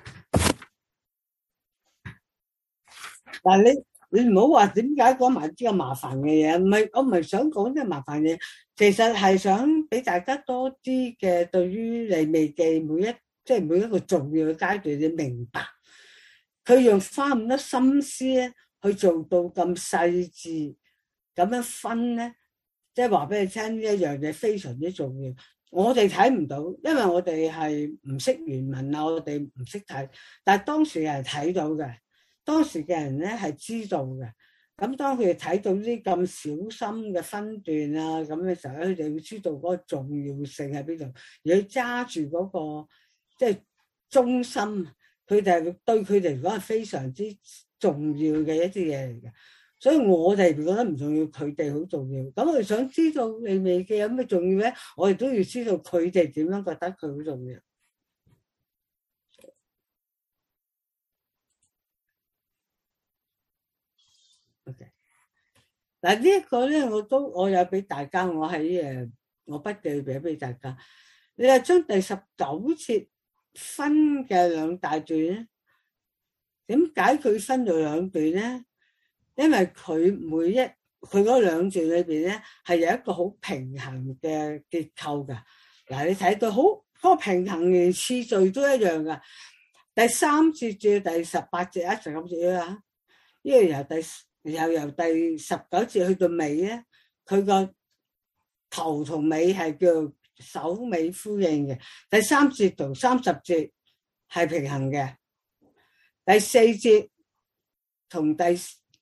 S1: 嗱，你唔好話點解講埋啲咁麻煩嘅嘢，我唔係想講啲麻煩嘢，其實係想俾大家多啲嘅對於利未記每一個重要嘅階段，你明白佢用花咁多心思咧去做到咁細緻咁樣分咧，即係話俾你聽呢一樣嘢非常之重要。我哋睇唔到，因為我哋係唔識原文啊，我哋唔識睇，但係當時係睇到嘅。當時嘅人咧係知道嘅，咁當佢哋睇到啲咁小心嘅分段啊咁嘅時候咧，佢哋會知道嗰個重要性喺邊度，而佢揸住嗰個即係中心，佢哋係對佢哋嚟講係非常之重要嘅一啲嘢嚟嘅。所以我哋覺得唔重要，佢哋好重要。咁我哋想知道利未記有咩重要咧，我哋都要知道佢哋點樣覺得佢好重要。Okay. 嗱，呢一個咧，我有俾大家，我喺我筆記俾大家。你係將第19節分嘅兩大段咧，點解佢分咗兩段咧？因為佢佢嗰兩段裏邊咧係有一個好平衡嘅結構噶。嗱，你睇到好嗰個平衡連次序都一樣噶。第3節至到第18節一齊咁寫啊，呢個由第19節去到尾咧，佢個頭同尾係叫首尾呼應嘅。第3節同30節係平衡嘅。第4節同第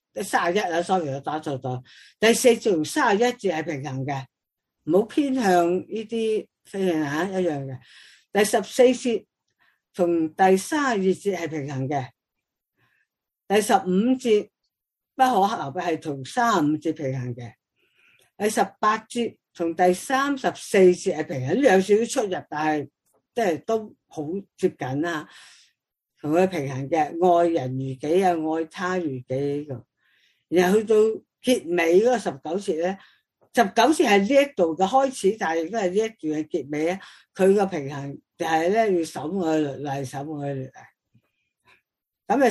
S1: 31啊 ，sorry 我打錯咗。第4節同31節係平衡嘅，唔好偏向呢啲飛行一樣嘅。第14節同第32節係平衡嘅。第15節不可流嘅係同35節平衡嘅。第18節同第34節係平衡，都有少少出入，但係即係都好接近啦，同佢平衡嘅。愛人如己啊，愛他如己呢個。然後去到結尾嗰個19節咧，19節係呢一度嘅開始，但係亦都係呢一段嘅結尾咧。佢個平衡就係咧要守我嘅律例，守我嘅律例。咁啊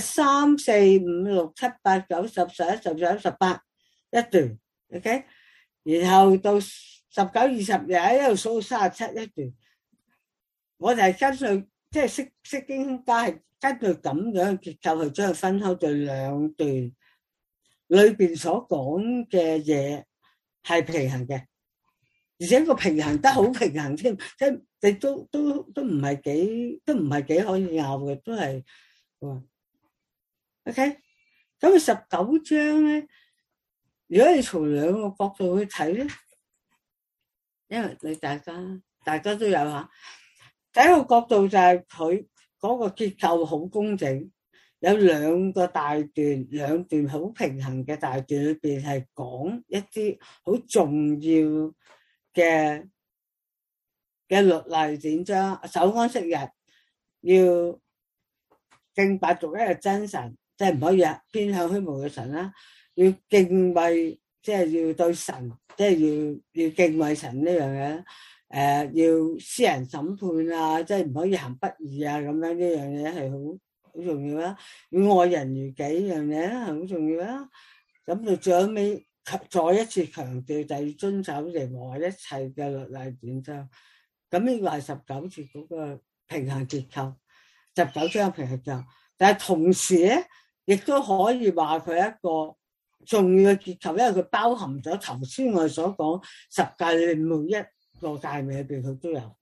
S1: 3、4、5、6、7、8、9、10、11、12、18一段 ，OK。然後到19、20一路數到37一段。我哋係根據即係釋經家係根據咁樣嘅結構去將佢分開做兩段，裏邊所講嘅嘢係平衡嘅，而且個平衡得好平衡添，即係你都唔係幾可以拗嘅，都係。OK， 咁19章咧，如果你從兩個角度去睇咧，因為你大家都有吓。第一個角度就係佢嗰個結構好工整，有兩個大段，兩段好平衡嘅大段裏邊係講一啲好重要嘅律例典章，守安息日要敬拜獨一嘅真神。即係唔可以偏向虛無嘅神啦，要敬畏，即係要對神，即係要敬畏神呢樣嘢。要私人審判啊，即係唔可以行不義啊，咁樣呢樣嘢係好重要啦。要愛人如己呢樣嘢係好重要啦。咁就最後尾再一次強調，就要遵守耶和華一切嘅律例典章。咁呢個係19節嗰個平衡結構。 19章其實就，但係同時咧，亦都可以話佢一個重要嘅結構，因為佢包含咗頭先我哋所講十誡裏面每一個誡命裏邊佢都有。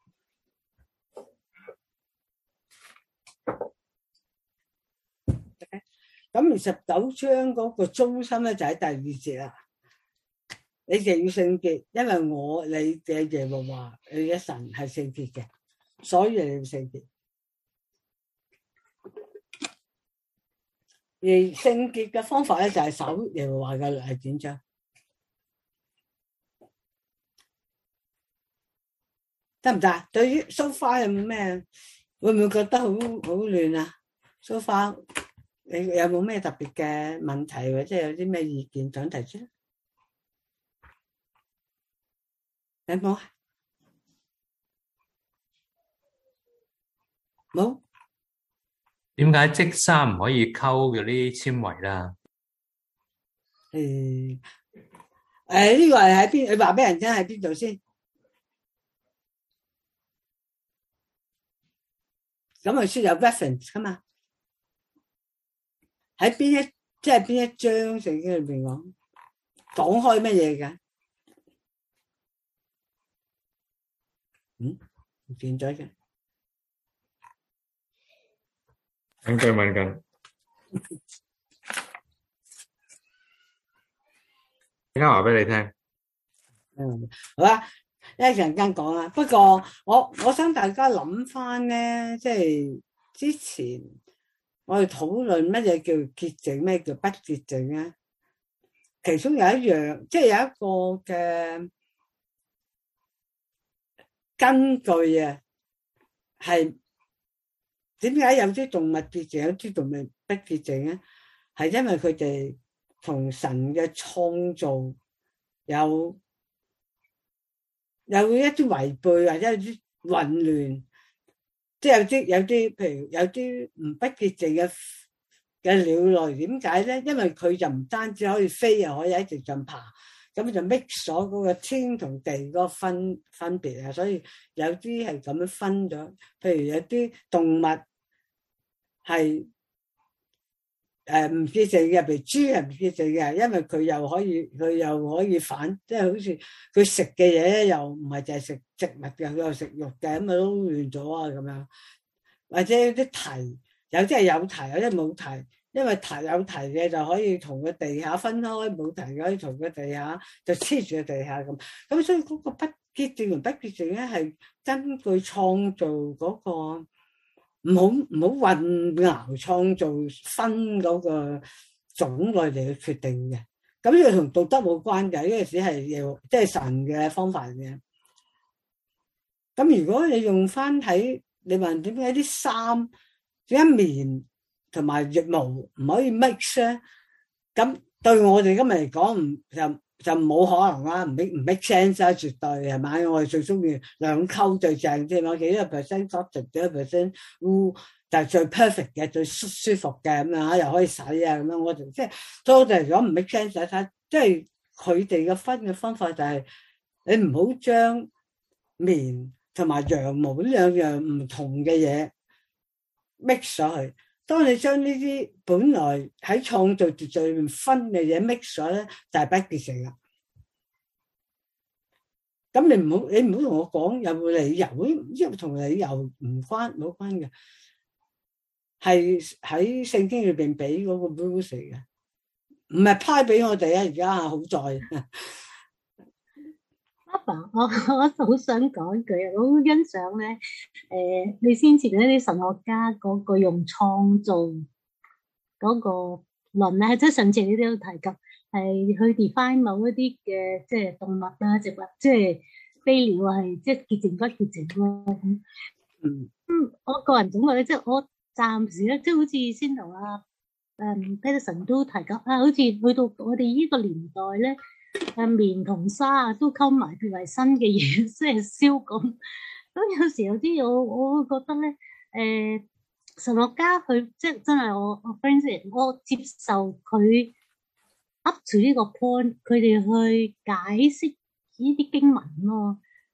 S1: 咁而19章嗰個中心咧就喺第2節啦。你哋要聖潔，因為我你嘅耶和華你嘅神係聖潔嘅，所以你要聖潔。而聖潔嘅方法咧就係守耶和華嘅律例典章，得唔得？對於 so far 有冇咩？會唔會覺得好亂啊 ？so far 你有冇咩特別嘅問題或者有啲咩意見想提出？有冇啊？冇。
S8: 點解織衫唔可以溝嗰啲纖維啦？
S1: 呢個係喺邊？你話俾人聽喺邊度先？咁咪先有 reference 噶嘛？喺邊一即係邊一章聖經裏邊講開乜嘢嘅？唔見咗嘅。
S8: 等佢問緊，而家話俾你聽。
S1: 好啦，一陣間講啦。不過我想大家諗翻咧，即係之前我哋討論乜嘢叫潔淨，咩叫不潔淨咧？其中有一樣，即係有一個嘅根據啊，係點解有啲動物潔淨，有啲動物不潔淨咧？係因為佢哋同神嘅創造有一啲違背，或者有啲混亂，即係有啲，譬如有啲唔不潔淨嘅鳥類，點解咧？因為佢就唔單止可以飛，又可以喺地上爬，咁就 mix 咗嗰個天同地嗰個分別啊，所以有啲係咁樣分咗。譬如有啲動物係唔潔淨嘅，譬如豬係唔潔淨嘅，因為佢又可以反，即係好似佢食嘅嘢咧，又唔係淨係食植物嘅，佢又食肉嘅，咁啊都亂咗啊咁樣。或者有啲蹄，有啲係有蹄，有啲冇蹄，因為有蹄嘅就可以同個地下分開，冇蹄可以同個地下就黐住個地下咁。咁所以嗰個不潔淨同不潔淨咧，係根據創造嗰個。唔好混淆創造分嗰個種類嚟去決定嘅，咁呢個同道德冇關嘅，呢個只係即係神嘅方法嚟嘅。咁如果你用翻睇，你問點解啲衫點解棉同埋羽毛唔可以 mix 咧？咁對我哋今日嚟講就冇可能啦，唔 make sense 啦，絕對係咪？我哋最中意兩溝最正添嘛，幾多 percent cotton，幾多 percent wool就係最 perfect 嘅，最舒服嘅咁樣，又可以洗啊咁樣。我哋即係多就係如果唔 make sense 睇，即係佢哋嘅分嘅方法就係你唔好將棉同埋羊毛呢兩樣唔同嘅嘢 mix 咗去。當你將呢啲本來喺創造秩序裏面分嘅嘢 mix 咗咧，就係不潔淨啦。咁你唔好同我講有冇理由，因為同理由冇關嘅，係喺聖經裏邊俾嗰個 rules 嚟嘅，唔係派俾我哋啊！而家好在。
S5: 阿爸，我好想講句，我好欣賞咧，你先前嗰啲神學家嗰個用創造嗰個論咧，即係上次你都有提及，係去 define 某一啲嘅即係動物啦、植物，即係飛鳥係即係潔淨不潔淨咯。我個人總覺得即係我暫時咧，即係好似先同阿Peterson 都提及啊，好似去到我哋呢個年代咧。棉同紗都溝埋變為新嘅嘢，即係燒咁。咁有時有啲我會覺得咧，神學家佢即係真係我 friend 我接受佢 up to 呢個 point，佢哋去解釋呢啲經文咯。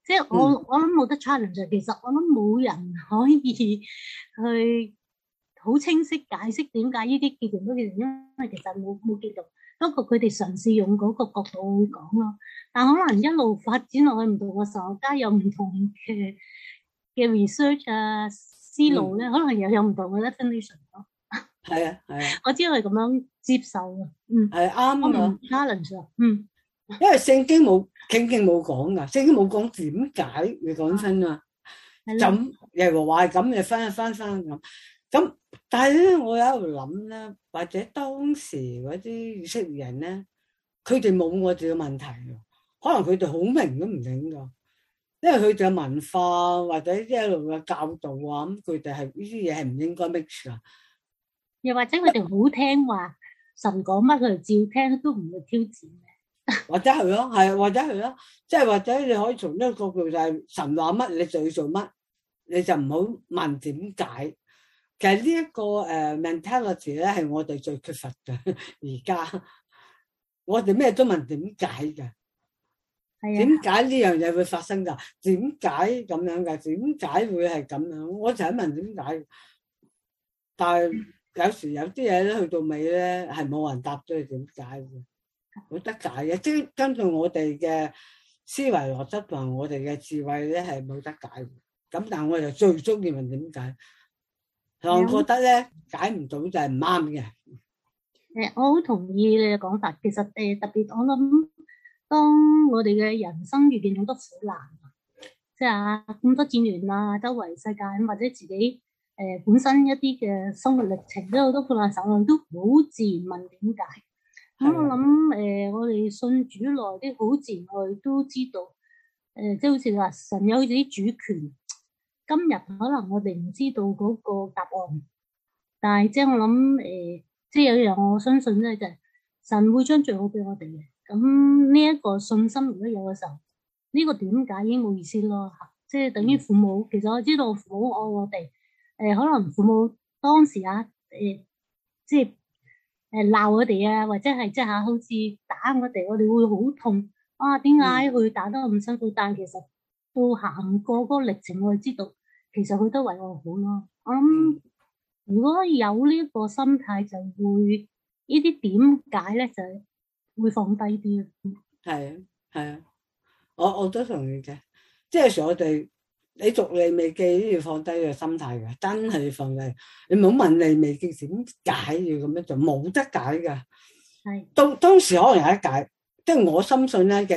S5: 即係我諗冇得 challenge，其實我諗冇人可以去好清晰解釋點解呢啲結論都結論，因為其實冇結論。不過佢哋嘗試用嗰個角度去講咯，但可能一路發展落去唔同嘅時候，加有唔同嘅 research 啊思路咧，可能又有唔同嘅 definition 咯。
S1: 係啊係啊，
S5: 我只係咁樣接受嘅，
S1: 係啱啊
S5: challenge 啊，
S1: 因為聖經冇講噶，聖經冇講點解你講真啊，咁耶和華係咁，你翻咁，但係咧，我有喺度諗咧，或者當時嗰啲以色列人咧，佢哋冇我哋嘅問題㗎，可能佢哋好明都唔定噶，因為佢哋嘅文化或者一路嘅教導啊，咁佢哋係呢啲嘢係唔應該 mix 噶，
S5: 又或者佢哋好聽話，神講乜佢哋照聽，都唔會挑戰嘅，
S1: 或者係咯，或者係咯，即係或者你可以從一個角度就係神話乜你就要做乜，你就唔好問點解。其實呢一個mentality 咧係我哋最缺乏嘅。而家我哋咩都問點解嘅，點解呢樣嘢會發生噶？點解咁樣噶？點解會係咁樣？我就係問點解。但係有時有啲嘢咧去到尾咧係冇人答咗你點解嘅，冇得解嘅。即係根據我哋嘅思維邏輯同我哋嘅智慧咧係冇得解嘅。咁但係我就最中意問點解。我覺得咧解唔到就係唔啱嘅。
S5: 我好同意你嘅講法。其實特別我諗，當我哋嘅人生遇見好多苦難，即係咁多戰亂啊，周圍世界或者自己本身一啲嘅生活歷程都有好多苦難時候，都好自然問點解。咁我諗我哋信主耐啲，好自然我哋都知道，即係好似話神有自己主權。今日可能我哋唔知道嗰個答案，但係即係我諗即係有一樣我相信咧，就係神會將最好俾我哋嘅。咁呢一個信心如果有嘅時候，呢個點解已經冇意思咯。即係等於父母，其實我知道父母愛我哋，可能父母當時即係鬧我哋啊，或者係即係好似打我哋，我哋會好痛。點解佢打得咁辛苦？但係其實到行過嗰個歷程，我哋知道其實佢都為我好咯。我諗如果有呢個心態，就會呢啲點解咧，就會放低啲。係
S1: 啊，我都同意嘅。即係我哋你讀利未記都要放低個心態嘅，真係要放低。你唔好問利未記點解要咁樣做，冇得解噶。係當時可能有得解，即係我深信咧，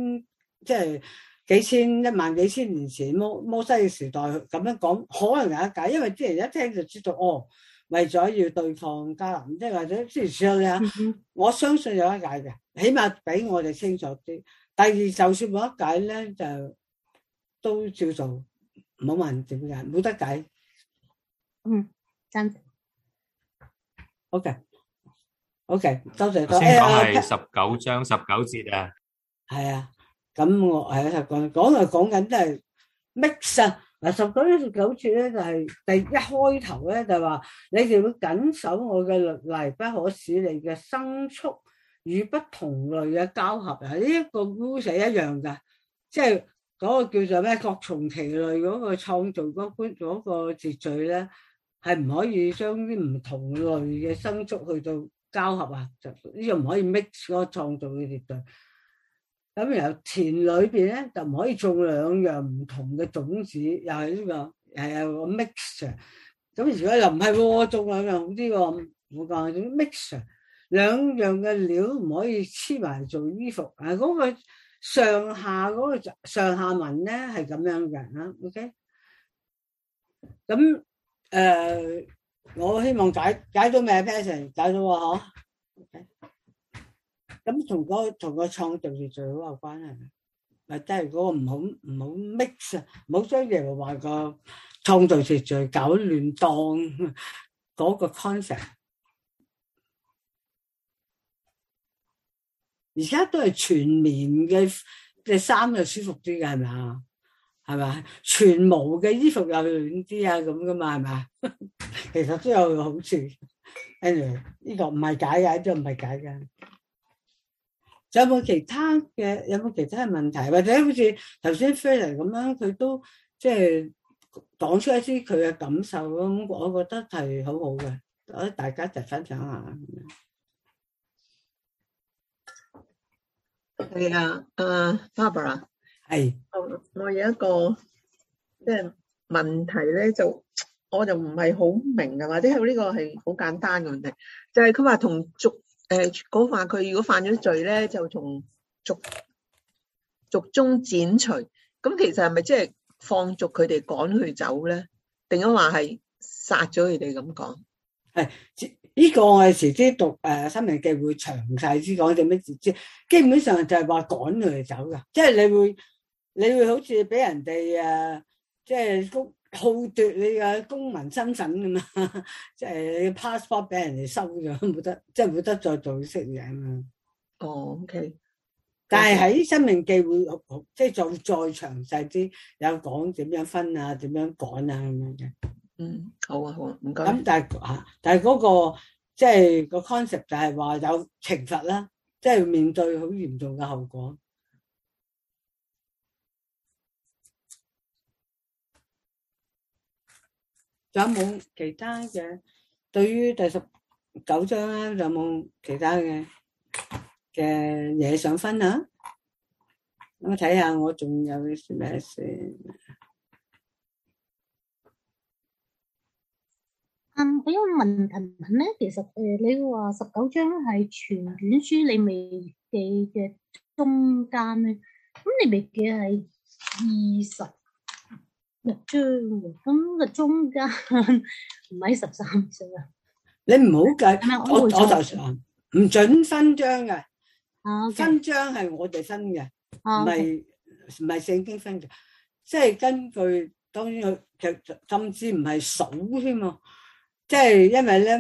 S1: 一萬幾千年前摩西嘅時代咁樣講，可能有得解，因為啲人一聽就知道，為咗要對抗迦南，即係或者諸如此類啊。我相信有得解嘅，起碼俾我哋清楚啲。第二，就算冇得解咧，就都照做，唔好問點解，冇得解。
S5: 真。
S1: OK，多謝。
S8: 先講係19章19節啊。
S1: 係啊。咁我係講緊都係 mix 啊！嗱，19章19節咧就係第一開頭咧就話你哋會謹守我嘅律例，不可使你嘅牲畜與不同類嘅交合啊！呢一個 rule 係一樣噶，即係嗰個叫做咩各從其類嗰個創造嗰個秩序咧，係唔可以將啲唔同類嘅牲畜去到交合啊！就呢個唔可以 mix 嗰個創造嘅秩序。咁然後田裏邊咧就唔可以種兩樣唔同嘅種子，又係呢個係有個 mixture。咁如果又唔係喎，種兩樣好啲喎，我講啲 mixture，兩樣嘅料唔可以黐埋做衣服。嗰個上下嗰個上下文咧係咁樣嘅嚇。OK，咁我希望解到咩 pattern 解到喎嗬。OK。咁同個創造係最好有關係，或者係嗰個唔好 mix 啊，唔好將耶和華個創造秩序搞亂當嗰個 concept。而家都係全棉嘅衫就舒服啲嘅，係咪啊？係咪？全毛嘅衣服又暖啲啊，咁噶嘛，係咪？其實都有好處。anyway，呢個唔係解嘅，呢個唔係解嘅。 仲有冇其他嘅問題，或者好似頭先 Phil 咁樣，佢都即係講出一啲佢嘅感受咯，咁我覺得係好好嘅，我覺得大家一齊分享下。
S2: 係啊，Barbara，
S1: 係
S2: 我有一個即係問題咧，我就唔係好明嘅，或者係呢個係好簡單嘅問題，就係佢話同話佢如果犯咗罪咧，就從族中剪除。咁其實係咪即係放逐佢哋趕佢走咧？定係話係殺咗佢哋咁講？
S1: 係呢個我哋遲啲讀申命記會詳細啲講點樣知，基本上就係話趕佢哋走噶，即係你會好似俾人哋即係好奪你嘅公民身份噶嘛，即係你 passport 俾人哋收咗，冇得再做識嘢嘛。
S2: 哦 ，OK。
S1: 但係喺申命記會即係再詳細啲，有講點樣分啊，點樣趕啊咁樣嘅。
S2: 好啊，唔該。
S1: 咁但係嗰個即係個 concept 就係話有懲罰啦，即係面對好嚴重嘅後果。仲有冇其他嘅？對於第19章咧，有冇其他嘅嘢想分享？我睇下我仲有啲咩先。
S5: 我有個問題問咧，其實你話19章係全卷書利未記嘅中間咧，咁利未記係26章喎，咁個中間唔係13章啊？
S1: 你唔好計，我就唔準分章嘅，分章係我哋分嘅，唔係聖經分嘅，即係根據當然佢甚至唔係數添喎。即係因為咧，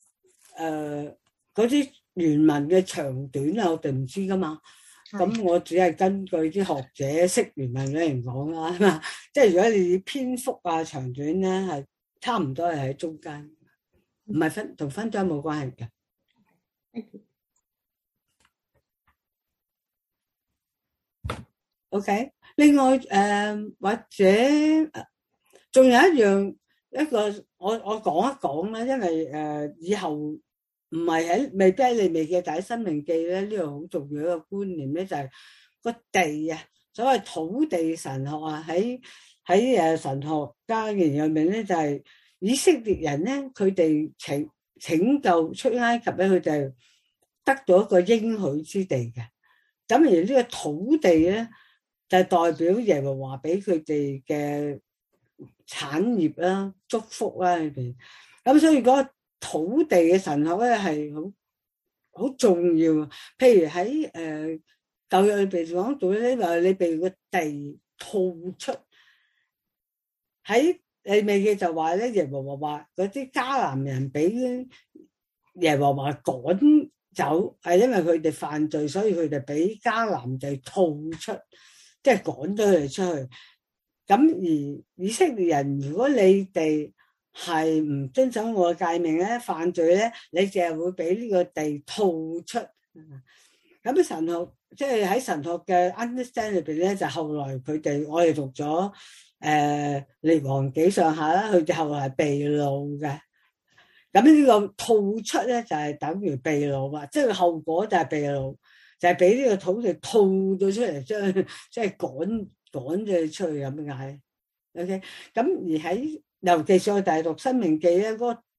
S1: 嗰啲原文嘅長短啊，我哋唔知噶嘛。咁我只係根據啲學者識原文嘅人講啦，係嘛。即係如果你篇幅啊長短咧，係差唔多係喺中間，唔係同分章冇關係嘅。OK， 另外或者仲有一個我講一講啦，因為以後唔係未必喺利未記，但喺申命記咧，呢個好重要一個觀念咧，就係個地啊，所謂土地神學啊，喺神學家嘅入面咧，就係以色列人咧，佢哋拯救出埃及咧，佢哋得到一個應許之地嘅。咁而呢個土地咧，就係代表耶和華俾佢哋嘅產業啦、祝福啦裏邊，咁所以嗰個土地嘅神學咧係好重要。譬如喺舊約裏邊講到咧，話你被個地吐出，喺利未記就話咧，耶和華話嗰啲迦南人俾耶和華趕走，係因為佢哋犯罪，所以佢哋俾迦南地吐出，即係趕咗佢哋出去。咁而以色列人，如果你哋係唔遵守我嘅誡命咧，犯罪咧，你就係會俾呢個地吐出。咁神學即係喺神學嘅 understand 裏邊咧，就後來佢哋我哋讀咗列王紀上下啦，佢哋後來係被擄嘅。咁呢個吐出咧就係等於被擄啊，即係後果就係被擄，就係俾呢個土地吐咗出嚟，將即係趕咗出去咁解。OK， 咁而喺尤其是我哋讀申命記咧，嗰個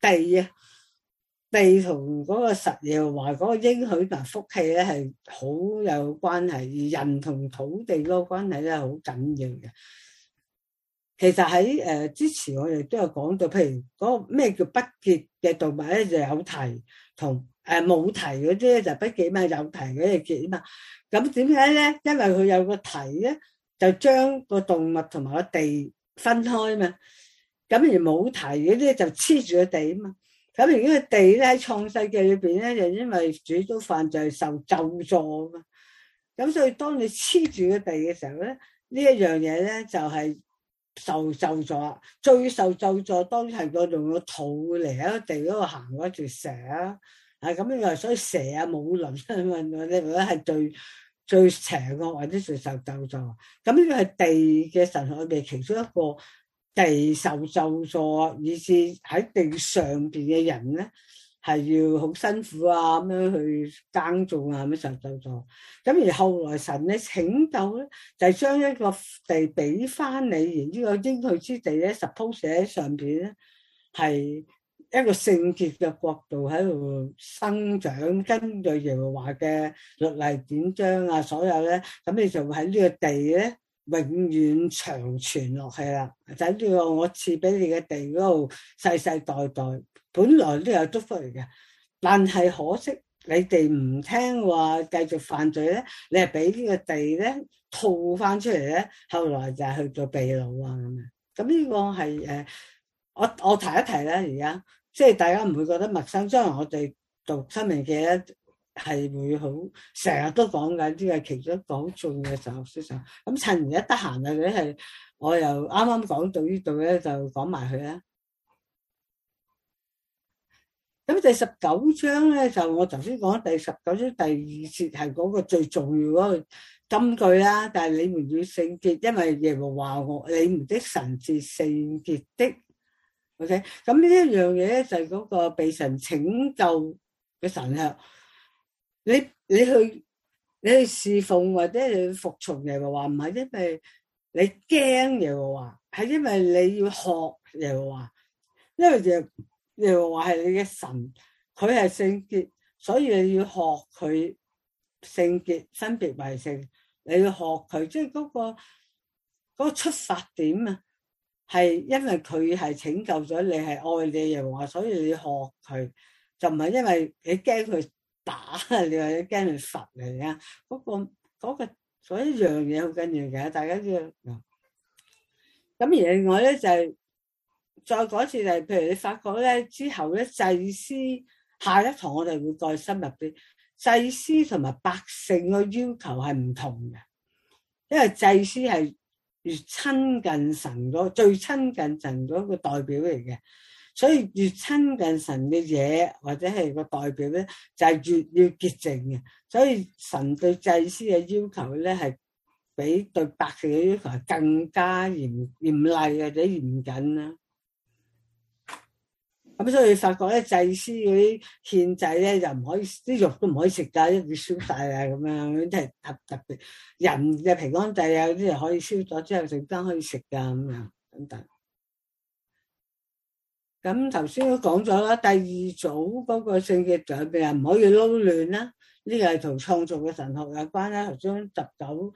S1: 地同嗰個實耶和華嗰個應許同福氣咧係好有關係，而人同土地嗰個關係咧係好緊要嘅。其實喺之前我哋都有講到，譬如嗰個咩叫不潔嘅動物咧，就有蹄同冇蹄嗰啲咧就不潔嘛，有蹄嗰啲潔啊嘛。咁點解咧？因為佢有個蹄咧，就將個動物同埋個地分開嘛。咁而冇蹄嗰啲就黐住個地啊嘛。咁而呢個地咧喺創世記裏邊咧，就因為主都犯罪受咒詛啊嘛。咁所以當你黐住個地嘅時候咧，呢一樣嘢咧就係受咒詛。最受咒詛當然係我用個肚嚟喺個地嗰度行嗰條蛇啊， 咁呢個所以蛇啊冇輪啊嘛，你覺得係最邪惡或者最受咒詛。咁呢個係地嘅神學嘅其中一個地受咒詛，以至喺地上邊嘅人咧係要好辛苦啊咁樣去耕種啊咁樣受咒詛。咁而後來神咧拯救咧就係將一個地俾翻你，而呢個應許之地咧 suppose 喺上邊咧係一個聖潔嘅國度喺度生長，根據耶和華嘅律例典章啊，所有咧，咁你就會喺呢個地咧永遠長存落去啦。就喺呢個我賜俾你嘅地嗰度，世世代代，本來都有祝福嚟嘅，但係可惜你哋唔聽話，繼續犯罪咧，你係俾呢個地咧套翻出嚟咧，後來就係去做被擄啊咁樣。咁呢個係我提一提咧，而家。即係大家唔會覺得陌生，將來我哋讀申命記咧係會好成日都講緊，呢個係其中一個好重要嘅神學思想。咁趁而家得閒啊，你係我又啱啱講到呢度咧，就講埋佢啦。咁第19章咧，就我頭先講第19章第2節係嗰個最重要嗰個金句啦。但係你們要聖潔，因為耶和華你們的神是聖潔的。OK， 咁呢一樣嘢咧就係嗰個被神拯救嘅神學。你去侍奉或者你去服從耶和華，唔係因為你驚耶和華，係因為你要學耶和華。因為耶和華係你嘅神，佢係聖潔，所以你要學佢聖潔，分別為聖。你要學佢，即係嗰個出發點啊。係因為佢係拯救咗你，係愛你耶和華，所以你學佢，就唔係因為你驚佢打你，或者驚佢罰你啊。嗰個一樣嘢好緊要嘅，大家知道。咁而另外咧就係再講一次，就係譬如你發覺咧之後咧，祭司下一堂我哋會再深入啲，祭司同埋百姓個要求係唔同嘅，因為祭司係越親近神最親近神嗰個代表嚟嘅，所以越親近神嘅嘢或者係個代表咧，就係越要潔淨嘅。所以神對祭司嘅要求咧，係比對百姓嘅要求係更加嚴厲或者嚴謹啦。咁所以你發覺咧，祭司嗰啲獻祭咧，就唔可以啲肉都唔可以食㗎，一定要燒晒啊咁樣，即係特別。人嘅平安祭啊，有啲人可以燒咗之後陣間可以食㗎咁樣等等。咁頭先都講咗啦，第二組嗰個聖潔上邊係唔可以撈亂啦，呢個係同創造嘅神學有關啦。頭先19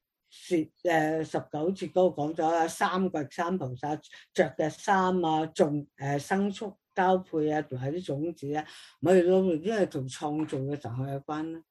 S1: 節嗰度講咗啦，三掘三菩薩着嘅衫啊，種牲畜交配啊，同埋啲種子啊，唔可以撈亂，因為同創造嘅神學有關啦。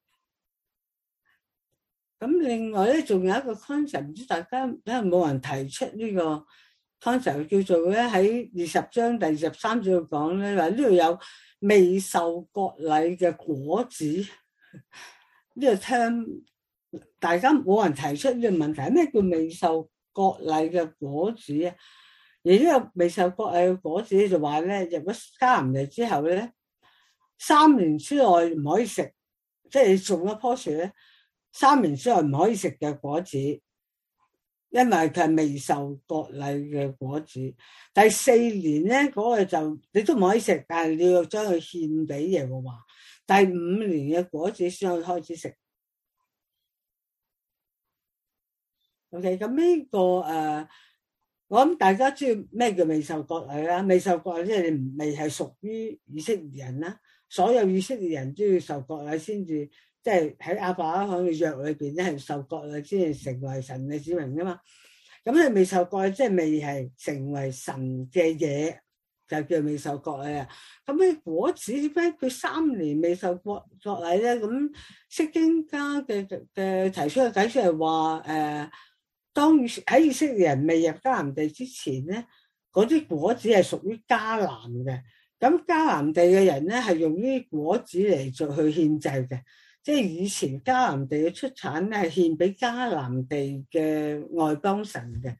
S1: 咁另外咧，仲有一個 concept，唔知大家因為冇人提出呢個 concept，叫做咧喺20章第23節度講咧，話呢度有未受割禮嘅果子，呢個 term 大家冇人提出呢個問題，咩叫未受割禮嘅果子啊？而呢個未受割禮嘅果子就話咧，入咗迦南地之後咧，3年之內唔可以食，即係你種一棵樹咧，3年之內唔可以食嘅果子，因為佢係未受割禮嘅果子。第4年咧，嗰個就你都唔可以食，但係你要將佢獻俾耶和華。第5年嘅果子先可以開始食。OK， 咁呢個我諗大家知道咩叫未受割禮啦？未受割禮即係你未係屬於以色列人啦，所有以色列人都要受割禮先至，即係喺亞伯拉罕嘅約裏邊咧係受割禮先至成為神嘅子民噶嘛。咁你未受割禮即係未係成為神嘅嘢，就叫未受割禮啊。咁啲果子點解佢3年未受割禮咧？咁釋經家嘅提出嘅解釋係話當喺以色列人未入迦南地之前咧，嗰啲果子係屬於迦南嘅。咁迦南地嘅人咧係用呢啲果子嚟做去獻祭嘅，即係以前迦南地嘅出產咧係獻俾迦南地嘅外邦神嘅。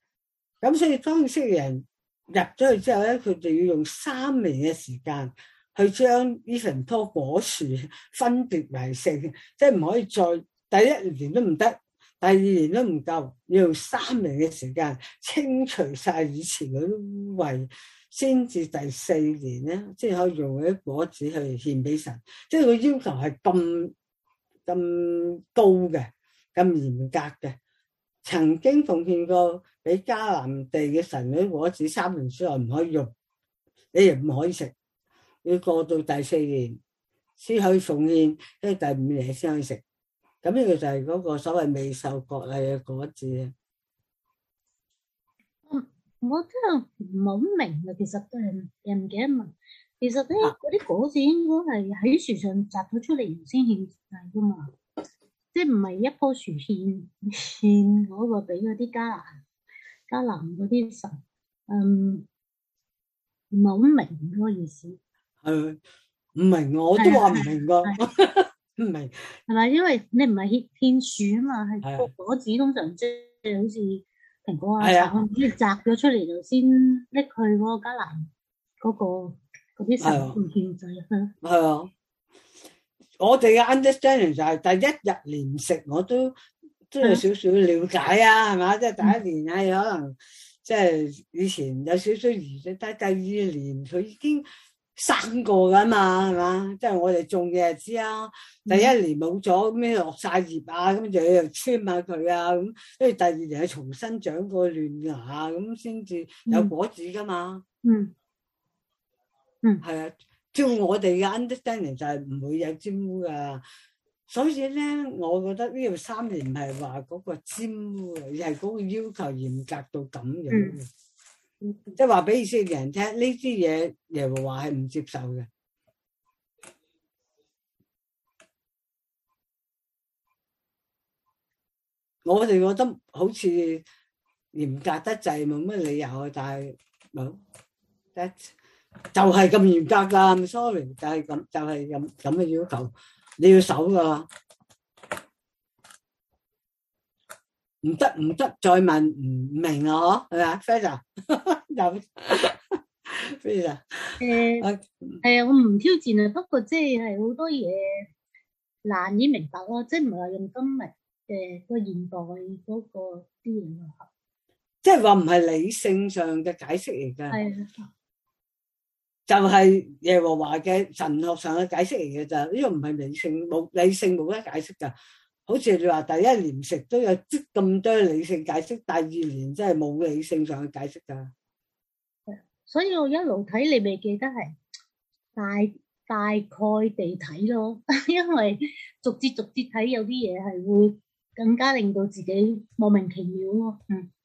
S1: 咁所以當以色列人入咗去之後咧，佢哋要用3年嘅時間去將呢份棵果樹分別為聖，即係唔可以再第一年都唔得，第二年都唔夠，要用3年嘅時間清除晒以前嗰啲污穢，先至第4年咧，即係可以用嗰啲果子去獻俾神。即係個要求係咁高嘅，咁嚴格嘅。曾經奉獻過俾迦南地嘅神嗰啲果子，3年之內唔可以用，你又唔可以食，要過到第4年先可以奉獻，跟住第5年先可以食。咁呢個就係嗰個所謂未受割禮嘅果子啊！
S5: 我真係唔係好明啊，其實又唔記得問。其實咧，嗰啲果子應該係喺樹上摘咗出嚟先獻祭噶嘛，即係唔係一棵樹獻嗰個俾嗰啲迦南嗰啲神，唔係好明嗰個意思。
S1: 係唔明我都話唔明噶，唔明
S5: 係咪？因為你唔係獻樹啊嘛，係個果子通常即係好似蘋果啊，跟住摘咗出嚟就先拎去嗰個迦南嗰啲神獻祭啊。
S1: 係啊，我哋嘅 understanding 就係第一日連食我都有少少了解啊，係嘛？即係第一年係可能即係以前有少少儀式，但係第二年佢已經生過噶嘛，係嘛？即係我哋種嘅就知啊。第一年冇咗咩落晒葉啊，咁就又穿下佢啊，咁跟住第二年係重新長過嫩芽，咁先至有果子噶嘛。係啊，照我哋嘅 understanding 就係唔會有沾污噶。所以咧，我覺得呢度3年唔係話嗰個沾污，而係嗰個要求嚴格到咁樣。即係話俾以色列人聽，呢啲嘢耶和華係唔接受嘅。我哋覺得好似嚴格得滯，冇乜理由，但係冇，就係咁嚴格噶。sorry，就係咁，就係咁嘅要求，你要守噶。唔得，再問唔明啊？嗬，係嘛 ，Freda 有 Freda。
S5: 係啊，我唔挑戰啊，不過即係好多嘢難以明白咯，即係唔係話用今日嘅個現代嗰個啲嘢咯。
S1: 即係話唔係理性上嘅解釋嚟㗎，
S5: 係啊，
S1: 就係耶和華嘅神學上嘅解釋嚟嘅咋，呢個唔係理性，冇理性冇得解釋㗎。好似你話第一年食都有咁多理性解釋，第二年真係冇理性上嘅解釋㗎。
S5: 所以我一路睇你咪記得係大概地睇咯，因為逐節睇有啲嘢係會更加令到自己莫名其妙咯。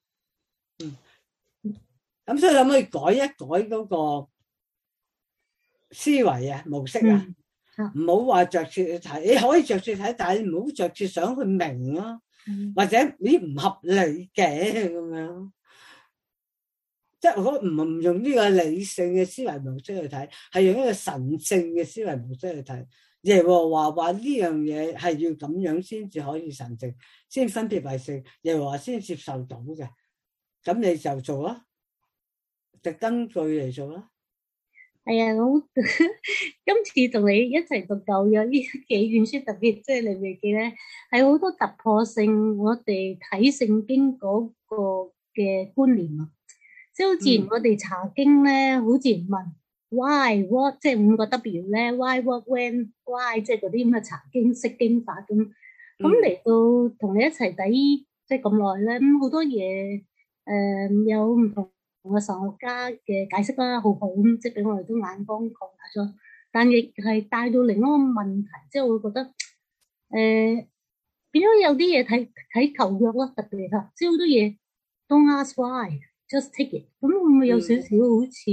S1: 咁所以可唔可以改一改嗰個思維啊、模式啊？唔好話着住去睇，你可以着住睇，但係你唔好着住想去明咯，或者咦唔合理嘅咁樣。即係我唔用呢個理性嘅思維模式去睇，係用一個神聖嘅思維模式去睇。耶和華話呢樣嘢係要咁樣先至可以神聖，先分別為聖，耶和華先接受到嘅。咁你就做啦，就根據嚟做啦。
S5: 係啊，我今次同你一齊讀舊約呢幾卷書，特別即係你未記咧，係好多突破性，我哋睇聖經嗰個嘅觀念啊。即係好自然，我哋查經咧，好自然問 why what， 即係5個 W 咧 ，why what when why， 即係嗰啲咁嘅查經釋經法咁。咁嚟到同你一齊睇即係咁耐咧，咁好多嘢有唔同嘅神學家嘅解釋啦，好好咁，即係俾我哋都眼光擴大咗。但亦係帶到另一個問題，即係我會覺得變咗有啲嘢睇舊約咯，特別係即係好多嘢 don't ask why。Just take it，咁會唔會有少少好似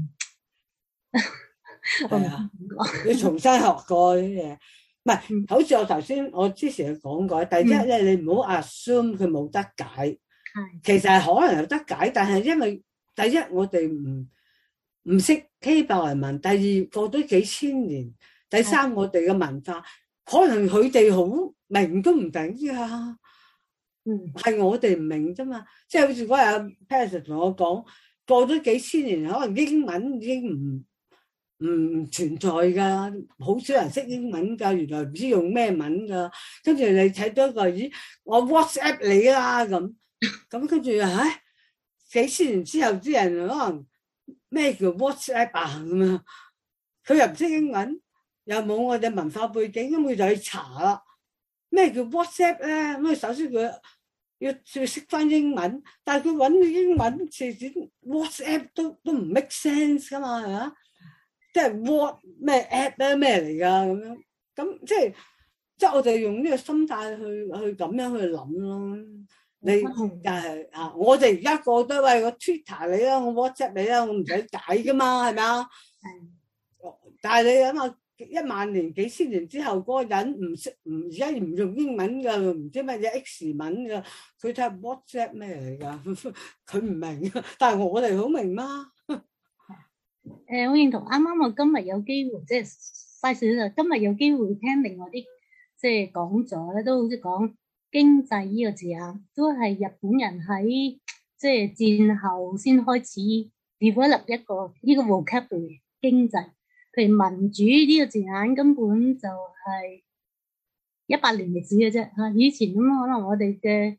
S1: 係啊？你重新學過啲嘢，唔係好似我之前講過，第一咧你唔好 assume 佢冇得解，其實係可能有得解，但係因為第一我哋唔識希伯來文，第二過咗幾千年，第三我哋嘅文化可能佢哋好明都唔定啊。係我哋唔明啫嘛，即係好似嗰日阿 Patrick 同我講，過咗幾千年，可能英文已經唔唔存在㗎，好少人識英文㗎，原來唔知用咩文㗎。跟住你睇到一個，咦，我 WhatsApp 你啦咁跟住幾千年之後啲人可能咩叫 WhatsApp 啊咁樣，佢又唔識英文，又冇我哋文化背景，咁佢就去查啦。咩叫 WhatsApp 咧？咁佢首先佢要識翻英文，但係佢揾英文字典 WhatsApp 都唔 make sense 噶嘛，係嘛？即係 what 咩 app 咧咩嚟㗎咁樣？咁即係我哋用呢個心態去咁樣去諗咯。你但係我哋而家覺得喂我 Twitter 你啦，我 WhatsApp 你啦，我唔使解㗎嘛，係咪啊？但係你諗下，1萬年幾千年之後嗰個人而家唔用英文㗎，唔知乜嘢 X 文㗎，佢睇下 WhatsApp 咩嚟㗎？佢唔明，但係我哋好明嘛。
S5: 我認同啱啱我今日有機會，即係快少少，今日有機會聽另外啲即係講座咧，都好似講經濟呢個字眼，都係日本人喺即係戰後先開始 develop 一個呢個 vocabulary 經濟。譬如民主呢個字眼根本就係100年歷史嘅啫嚇，以前咁可能我哋嘅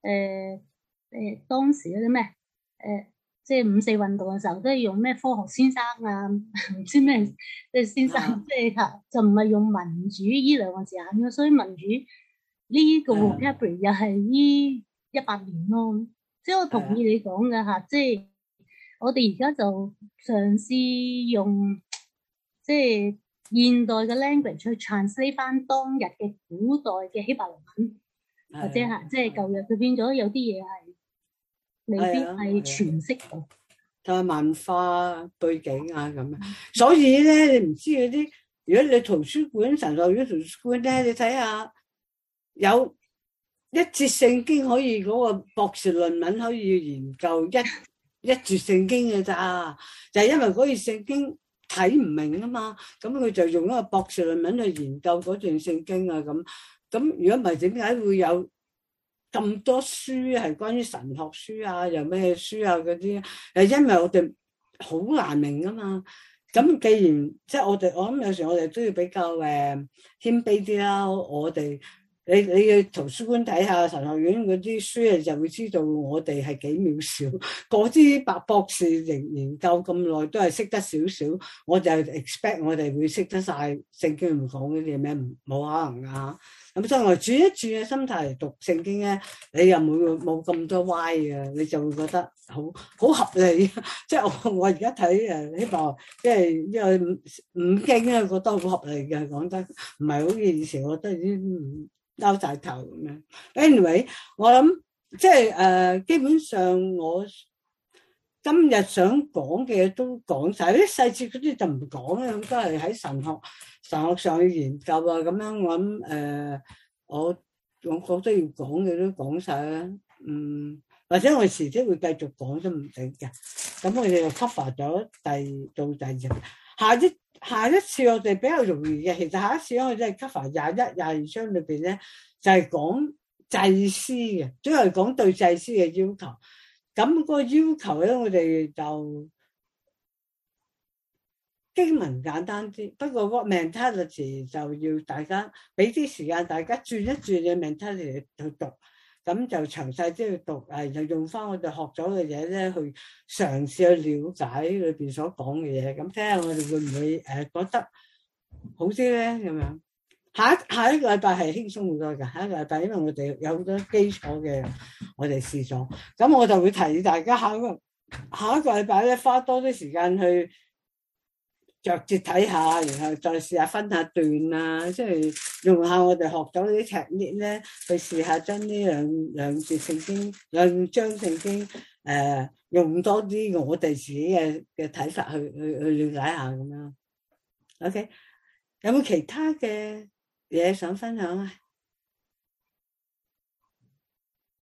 S5: 當時嗰啲咩即係5四運動嘅時候都係用咩科學先生啊，唔知咩即係先生，即係嚇就唔係用民主呢兩個字眼嘅，所以民主呢個 vocabulary 又係呢100年咯。即係我同意你講嘅嚇，即係我哋而家就嘗試用即係現代嘅 language 去 translate 翻當日嘅古代嘅希伯來文，或者係即係舊約，佢變咗有啲嘢係未必係詮釋到，
S1: 同埋文化背景啊咁樣。所以咧，你唔知嗰啲，如果你圖書館神學院圖書館咧，你睇下有一節聖經可以嗰個博士論文可以研究一節聖經嘅咋，就係因為嗰節聖經睇唔明啊嘛，咁佢就用一個博士論文去研究嗰段聖經啊咁。如果唔係點解會有咁多書係關於神學書啊，又咩書啊嗰啲？因為我哋好難明啊嘛。咁既然即係我諗有時我哋都要比較謙卑啲啦。我哋你去圖書館睇下神學院嗰啲書，你就會知道我哋係幾渺小。嗰啲白博士研究咁耐都係識得少少，我就 expect 我哋會識得晒聖經唔講嗰啲咩，冇可能㗎。咁所以我轉一轉嘅心態嚟讀聖經咧，你又冇咁多歪嘅，你就會覺得好合理。即係我而家睇希伯來，即係因為五經咧，覺得好合理嘅，講得唔係好似以前我覺得已經拗晒頭咁樣。Anyway， 我諗即係基本上我今日想講嘅嘢都講晒，啲細節嗰啲就唔講啦，都係喺神學上去研究啊咁樣。我諗我覺得要講嘅都講晒啦。或者我遲啲會繼續講都唔定嘅。咁我哋就 cover 咗到第二日。下一次我哋比較容易嘅，其實下一次我哋係 cover 21、22章裏邊咧，就係講祭司嘅，主要係講對祭司嘅要求。咁個要求咧，我哋就經文簡單啲，不過個 mentality 就要大家俾啲時間，大家轉一轉嘅 mentality 去讀，咁就詳細啲去讀，就用翻我哋學咗嘅嘢咧，去嘗試去了解裏邊所講嘅嘢，咁睇下我哋會唔會覺得好啲咧咁樣。下一個禮拜係輕鬆好多㗎，下一個禮拜因為我哋有好多基礎嘅我哋試咗，咁我就會提議大家下一個禮拜咧花多啲時間去着節睇下，然後再試下分下段啊，即係用下我哋學咗啲 technique咧，去試下將呢兩節聖經、兩章聖經用多啲我哋自己嘅睇法去了解下咁樣。OK， 有冇其他嘅嘢想分享啊？